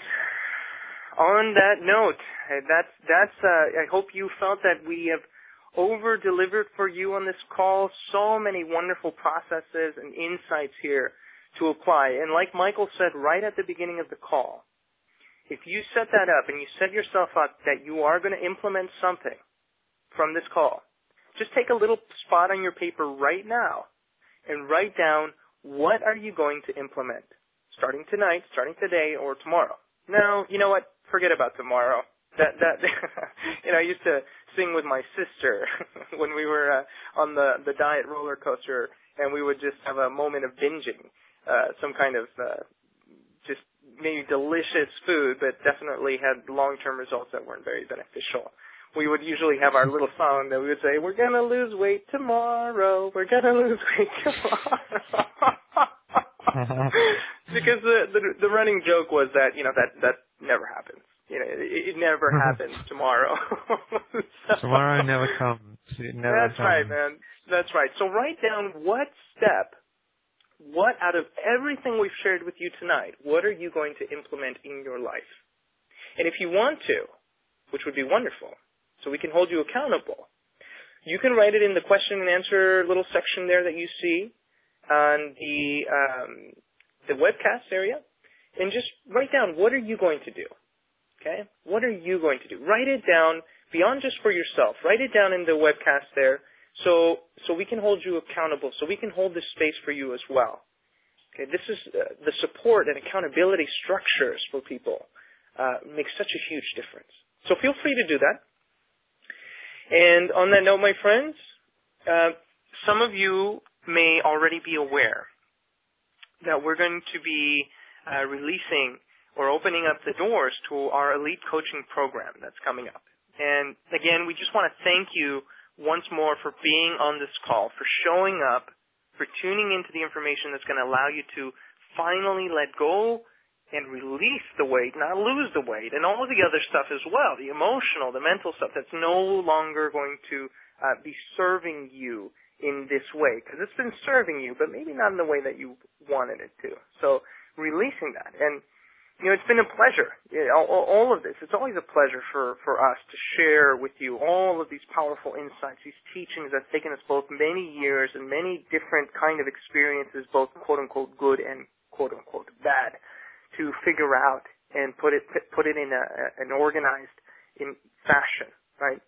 On that note, that's that's. Uh, I hope you felt that we have over-delivered for you on this call. So many wonderful processes and insights here to apply. And like Michael said right at the beginning of the call, if you set that up and you set yourself up that you are going to implement something from this call, just take a little spot on your paper right now and write down, what are you going to implement starting tonight, starting today, or tomorrow? No, you know what? Forget about tomorrow. That that you know, I used to sing with my sister when we were uh, on the the diet roller coaster, and we would just have a moment of binging uh, some kind of uh, just maybe delicious food, but definitely had long-term results that weren't very beneficial. We would usually have our little song that we would say, "We're gonna lose weight tomorrow. We're gonna lose weight tomorrow." Because the, the the running joke was that, you know, that that never happens. You know, it, it never happens tomorrow. So, tomorrow never comes. It never that's comes. right, man. That's right. So write down what step, what out of everything we've shared with you tonight, what are you going to implement in your life? And if you want to, which would be wonderful, so we can hold you accountable, you can write it in the question and answer little section there that you see on the um, the webcast area, and just write down, what are you going to do? Okay? What are you going to do? Write it down beyond just for yourself. Write it down in the webcast there so so we can hold you accountable, so we can hold this space for you as well. Okay? This is uh, the support and accountability structures for people uh, make such a huge difference. So feel free to do that. And on that note, my friends, uh, some of you may already be aware that we're going to be uh, releasing or opening up the doors to our elite coaching program that's coming up. And again, we just want to thank you once more for being on this call, for showing up, for tuning into the information that's going to allow you to finally let go and release the weight, not lose the weight, and all of the other stuff as well, the emotional, the mental stuff that's no longer going to uh, be serving you in this way, because it's been serving you, but maybe not in the way that you wanted it to. So releasing that. And you know, it's been a pleasure, you know, all, all of this. It's always a pleasure for, for us to share with you all of these powerful insights, these teachings that's taken us both many years and many different kind of experiences, both quote-unquote good and quote-unquote bad, to figure out and put it put it in a, an organized in fashion, right?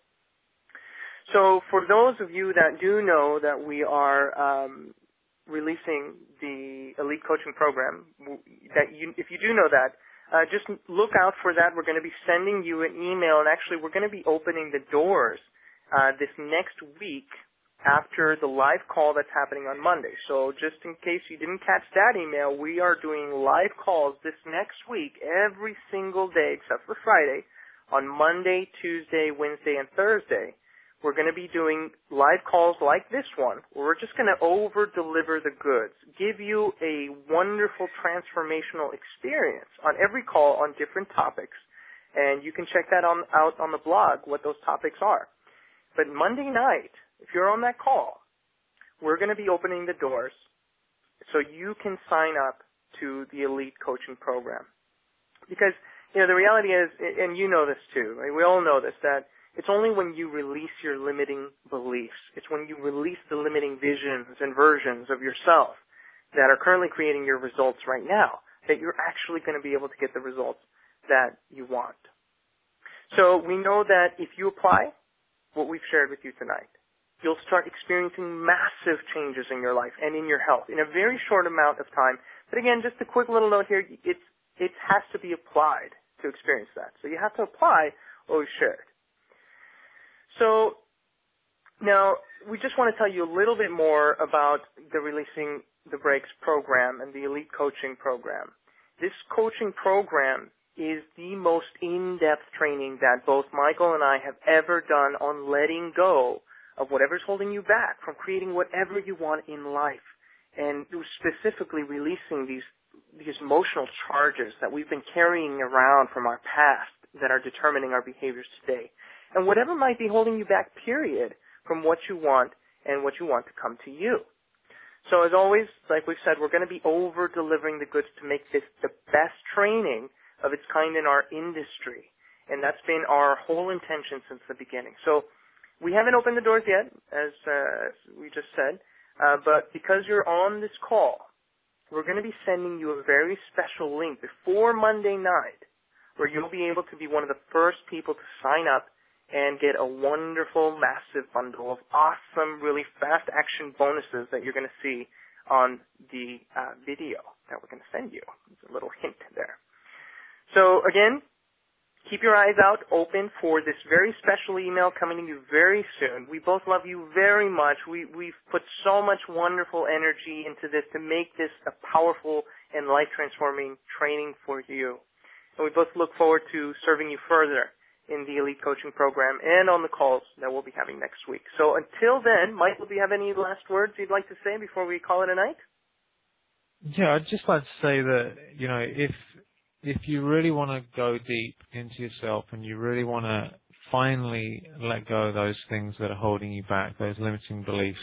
So for those of you that do know that we are um, releasing the Elite Coaching Program, that you, if you do know that, uh, just look out for that. We're going to be sending you an email, and actually we're going to be opening the doors uh, this next week after the live call that's happening on Monday. So just in case you didn't catch that email, we are doing live calls this next week every single day except for Friday on Monday, Tuesday, Wednesday, and Thursday. We're going to be doing live calls like this one, where we're just going to over-deliver the goods, give you a wonderful transformational experience on every call on different topics. And you can check that on, out on the blog, what those topics are. But Monday night, if you're on that call, we're going to be opening the doors so you can sign up to the Elite Coaching Program. Because, you know, the reality is, and you know this too, right? We all know this, that it's only when you release your limiting beliefs, it's when you release the limiting visions and versions of yourself that are currently creating your results right now, that you're actually going to be able to get the results that you want. So we know that if you apply what we've shared with you tonight, you'll start experiencing massive changes in your life and in your health in a very short amount of time. But again, just a quick little note here, it's, it has to be applied to experience that. So you have to apply what we've shared. So now we just want to tell you a little bit more about the Releasing the Brakes program and the Elite Coaching Program. This coaching program is the most in-depth training that both Michael and I have ever done on letting go of whatever's holding you back from creating whatever you want in life, and specifically releasing these these emotional charges that we've been carrying around from our past that are determining our behaviors today, and whatever might be holding you back, period, from what you want and what you want to come to you. So as always, like we've said, we're going to be over-delivering the goods to make this the best training of its kind in our industry, and that's been our whole intention since the beginning. So we haven't opened the doors yet, as, uh, as we just said, uh, but because you're on this call, we're going to be sending you a very special link before Monday night where you'll be able to be one of the first people to sign up and get a wonderful, massive bundle of awesome, really fast action bonuses that you're going to see on the uh, video that we're going to send you. There's a little hint there. So again, keep your eyes out open for this very special email coming to you very soon. We both love you very much. We, we've put so much wonderful energy into this to make this a powerful and life-transforming training for you. And we both look forward to serving you further in the Elite Coaching Program and on the calls that we'll be having next week. So until then, Michael, do you have any last words you'd like to say before we call it a night? Yeah, I'd just like to say that, you know, if if you really want to go deep into yourself and you really want to finally let go of those things that are holding you back, those limiting beliefs,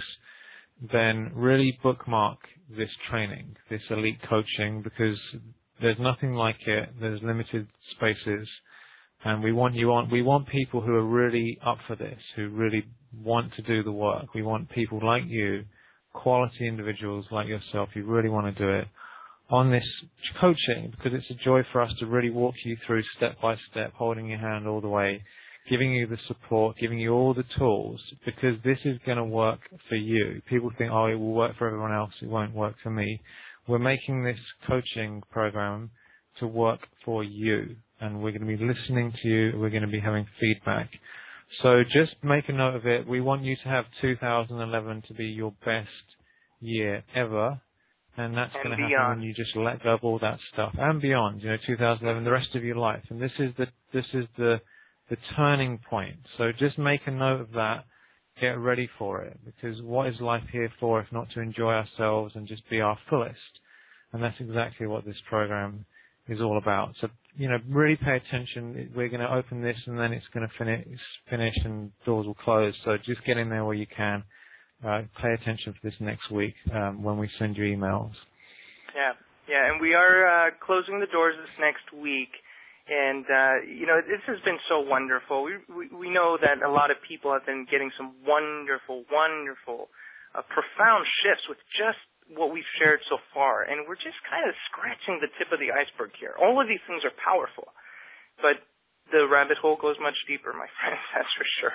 then really bookmark this training, this Elite Coaching, because there's nothing like it. There's limited spaces. And we want you on, we want people who are really up for this, who really want to do the work. We want people like you, quality individuals like yourself, who really want to do it on this coaching, because it's a joy for us to really walk you through step by step, holding your hand all the way, giving you the support, giving you all the tools, because this is going to work for you. People think, oh, it will work for everyone else, it won't work for me. We're making this coaching program to work for you. And we're going to be listening to you. We're going to be having feedback. So just make a note of it. We want you to have two thousand eleven to be your best year ever. And that's and going to happen when you just let go of all that stuff. And beyond, you know, two thousand eleven, the rest of your life. And this is the, this is the, the turning point. So just make a note of that. Get ready for it. Because what is life here for if not to enjoy ourselves and just be our fullest? And that's exactly what this program is all about. So, you know, really pay attention. We're going to open this and then it's going to finish, finish and doors will close. So just get in there where you can. Uh, pay attention for this next week um, when we send you emails. Yeah, yeah, and we are uh, closing the doors this next week. And, uh, you know, this has been so wonderful. We, we, we know that a lot of people have been getting some wonderful, wonderful, uh, profound shifts with just what we've shared so far, and we're just kind of scratching the tip of the iceberg here. All of these things are powerful, but the rabbit hole goes much deeper, my friends, that's for sure.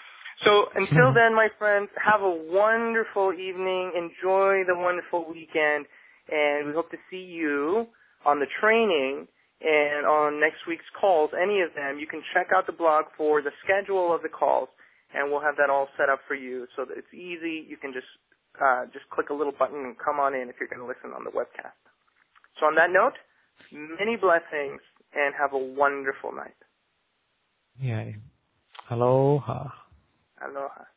So until then, my friends, have a wonderful evening, enjoy the wonderful weekend, and we hope to see you on the training and on next week's calls, any of them. You can check out the blog for the schedule of the calls, and we'll have that all set up for you so that it's easy. You can just Uh, just click a little button and come on in if you're going to listen on the webcast. So on that note, many blessings and have a wonderful night. Yeah. Aloha. Aloha.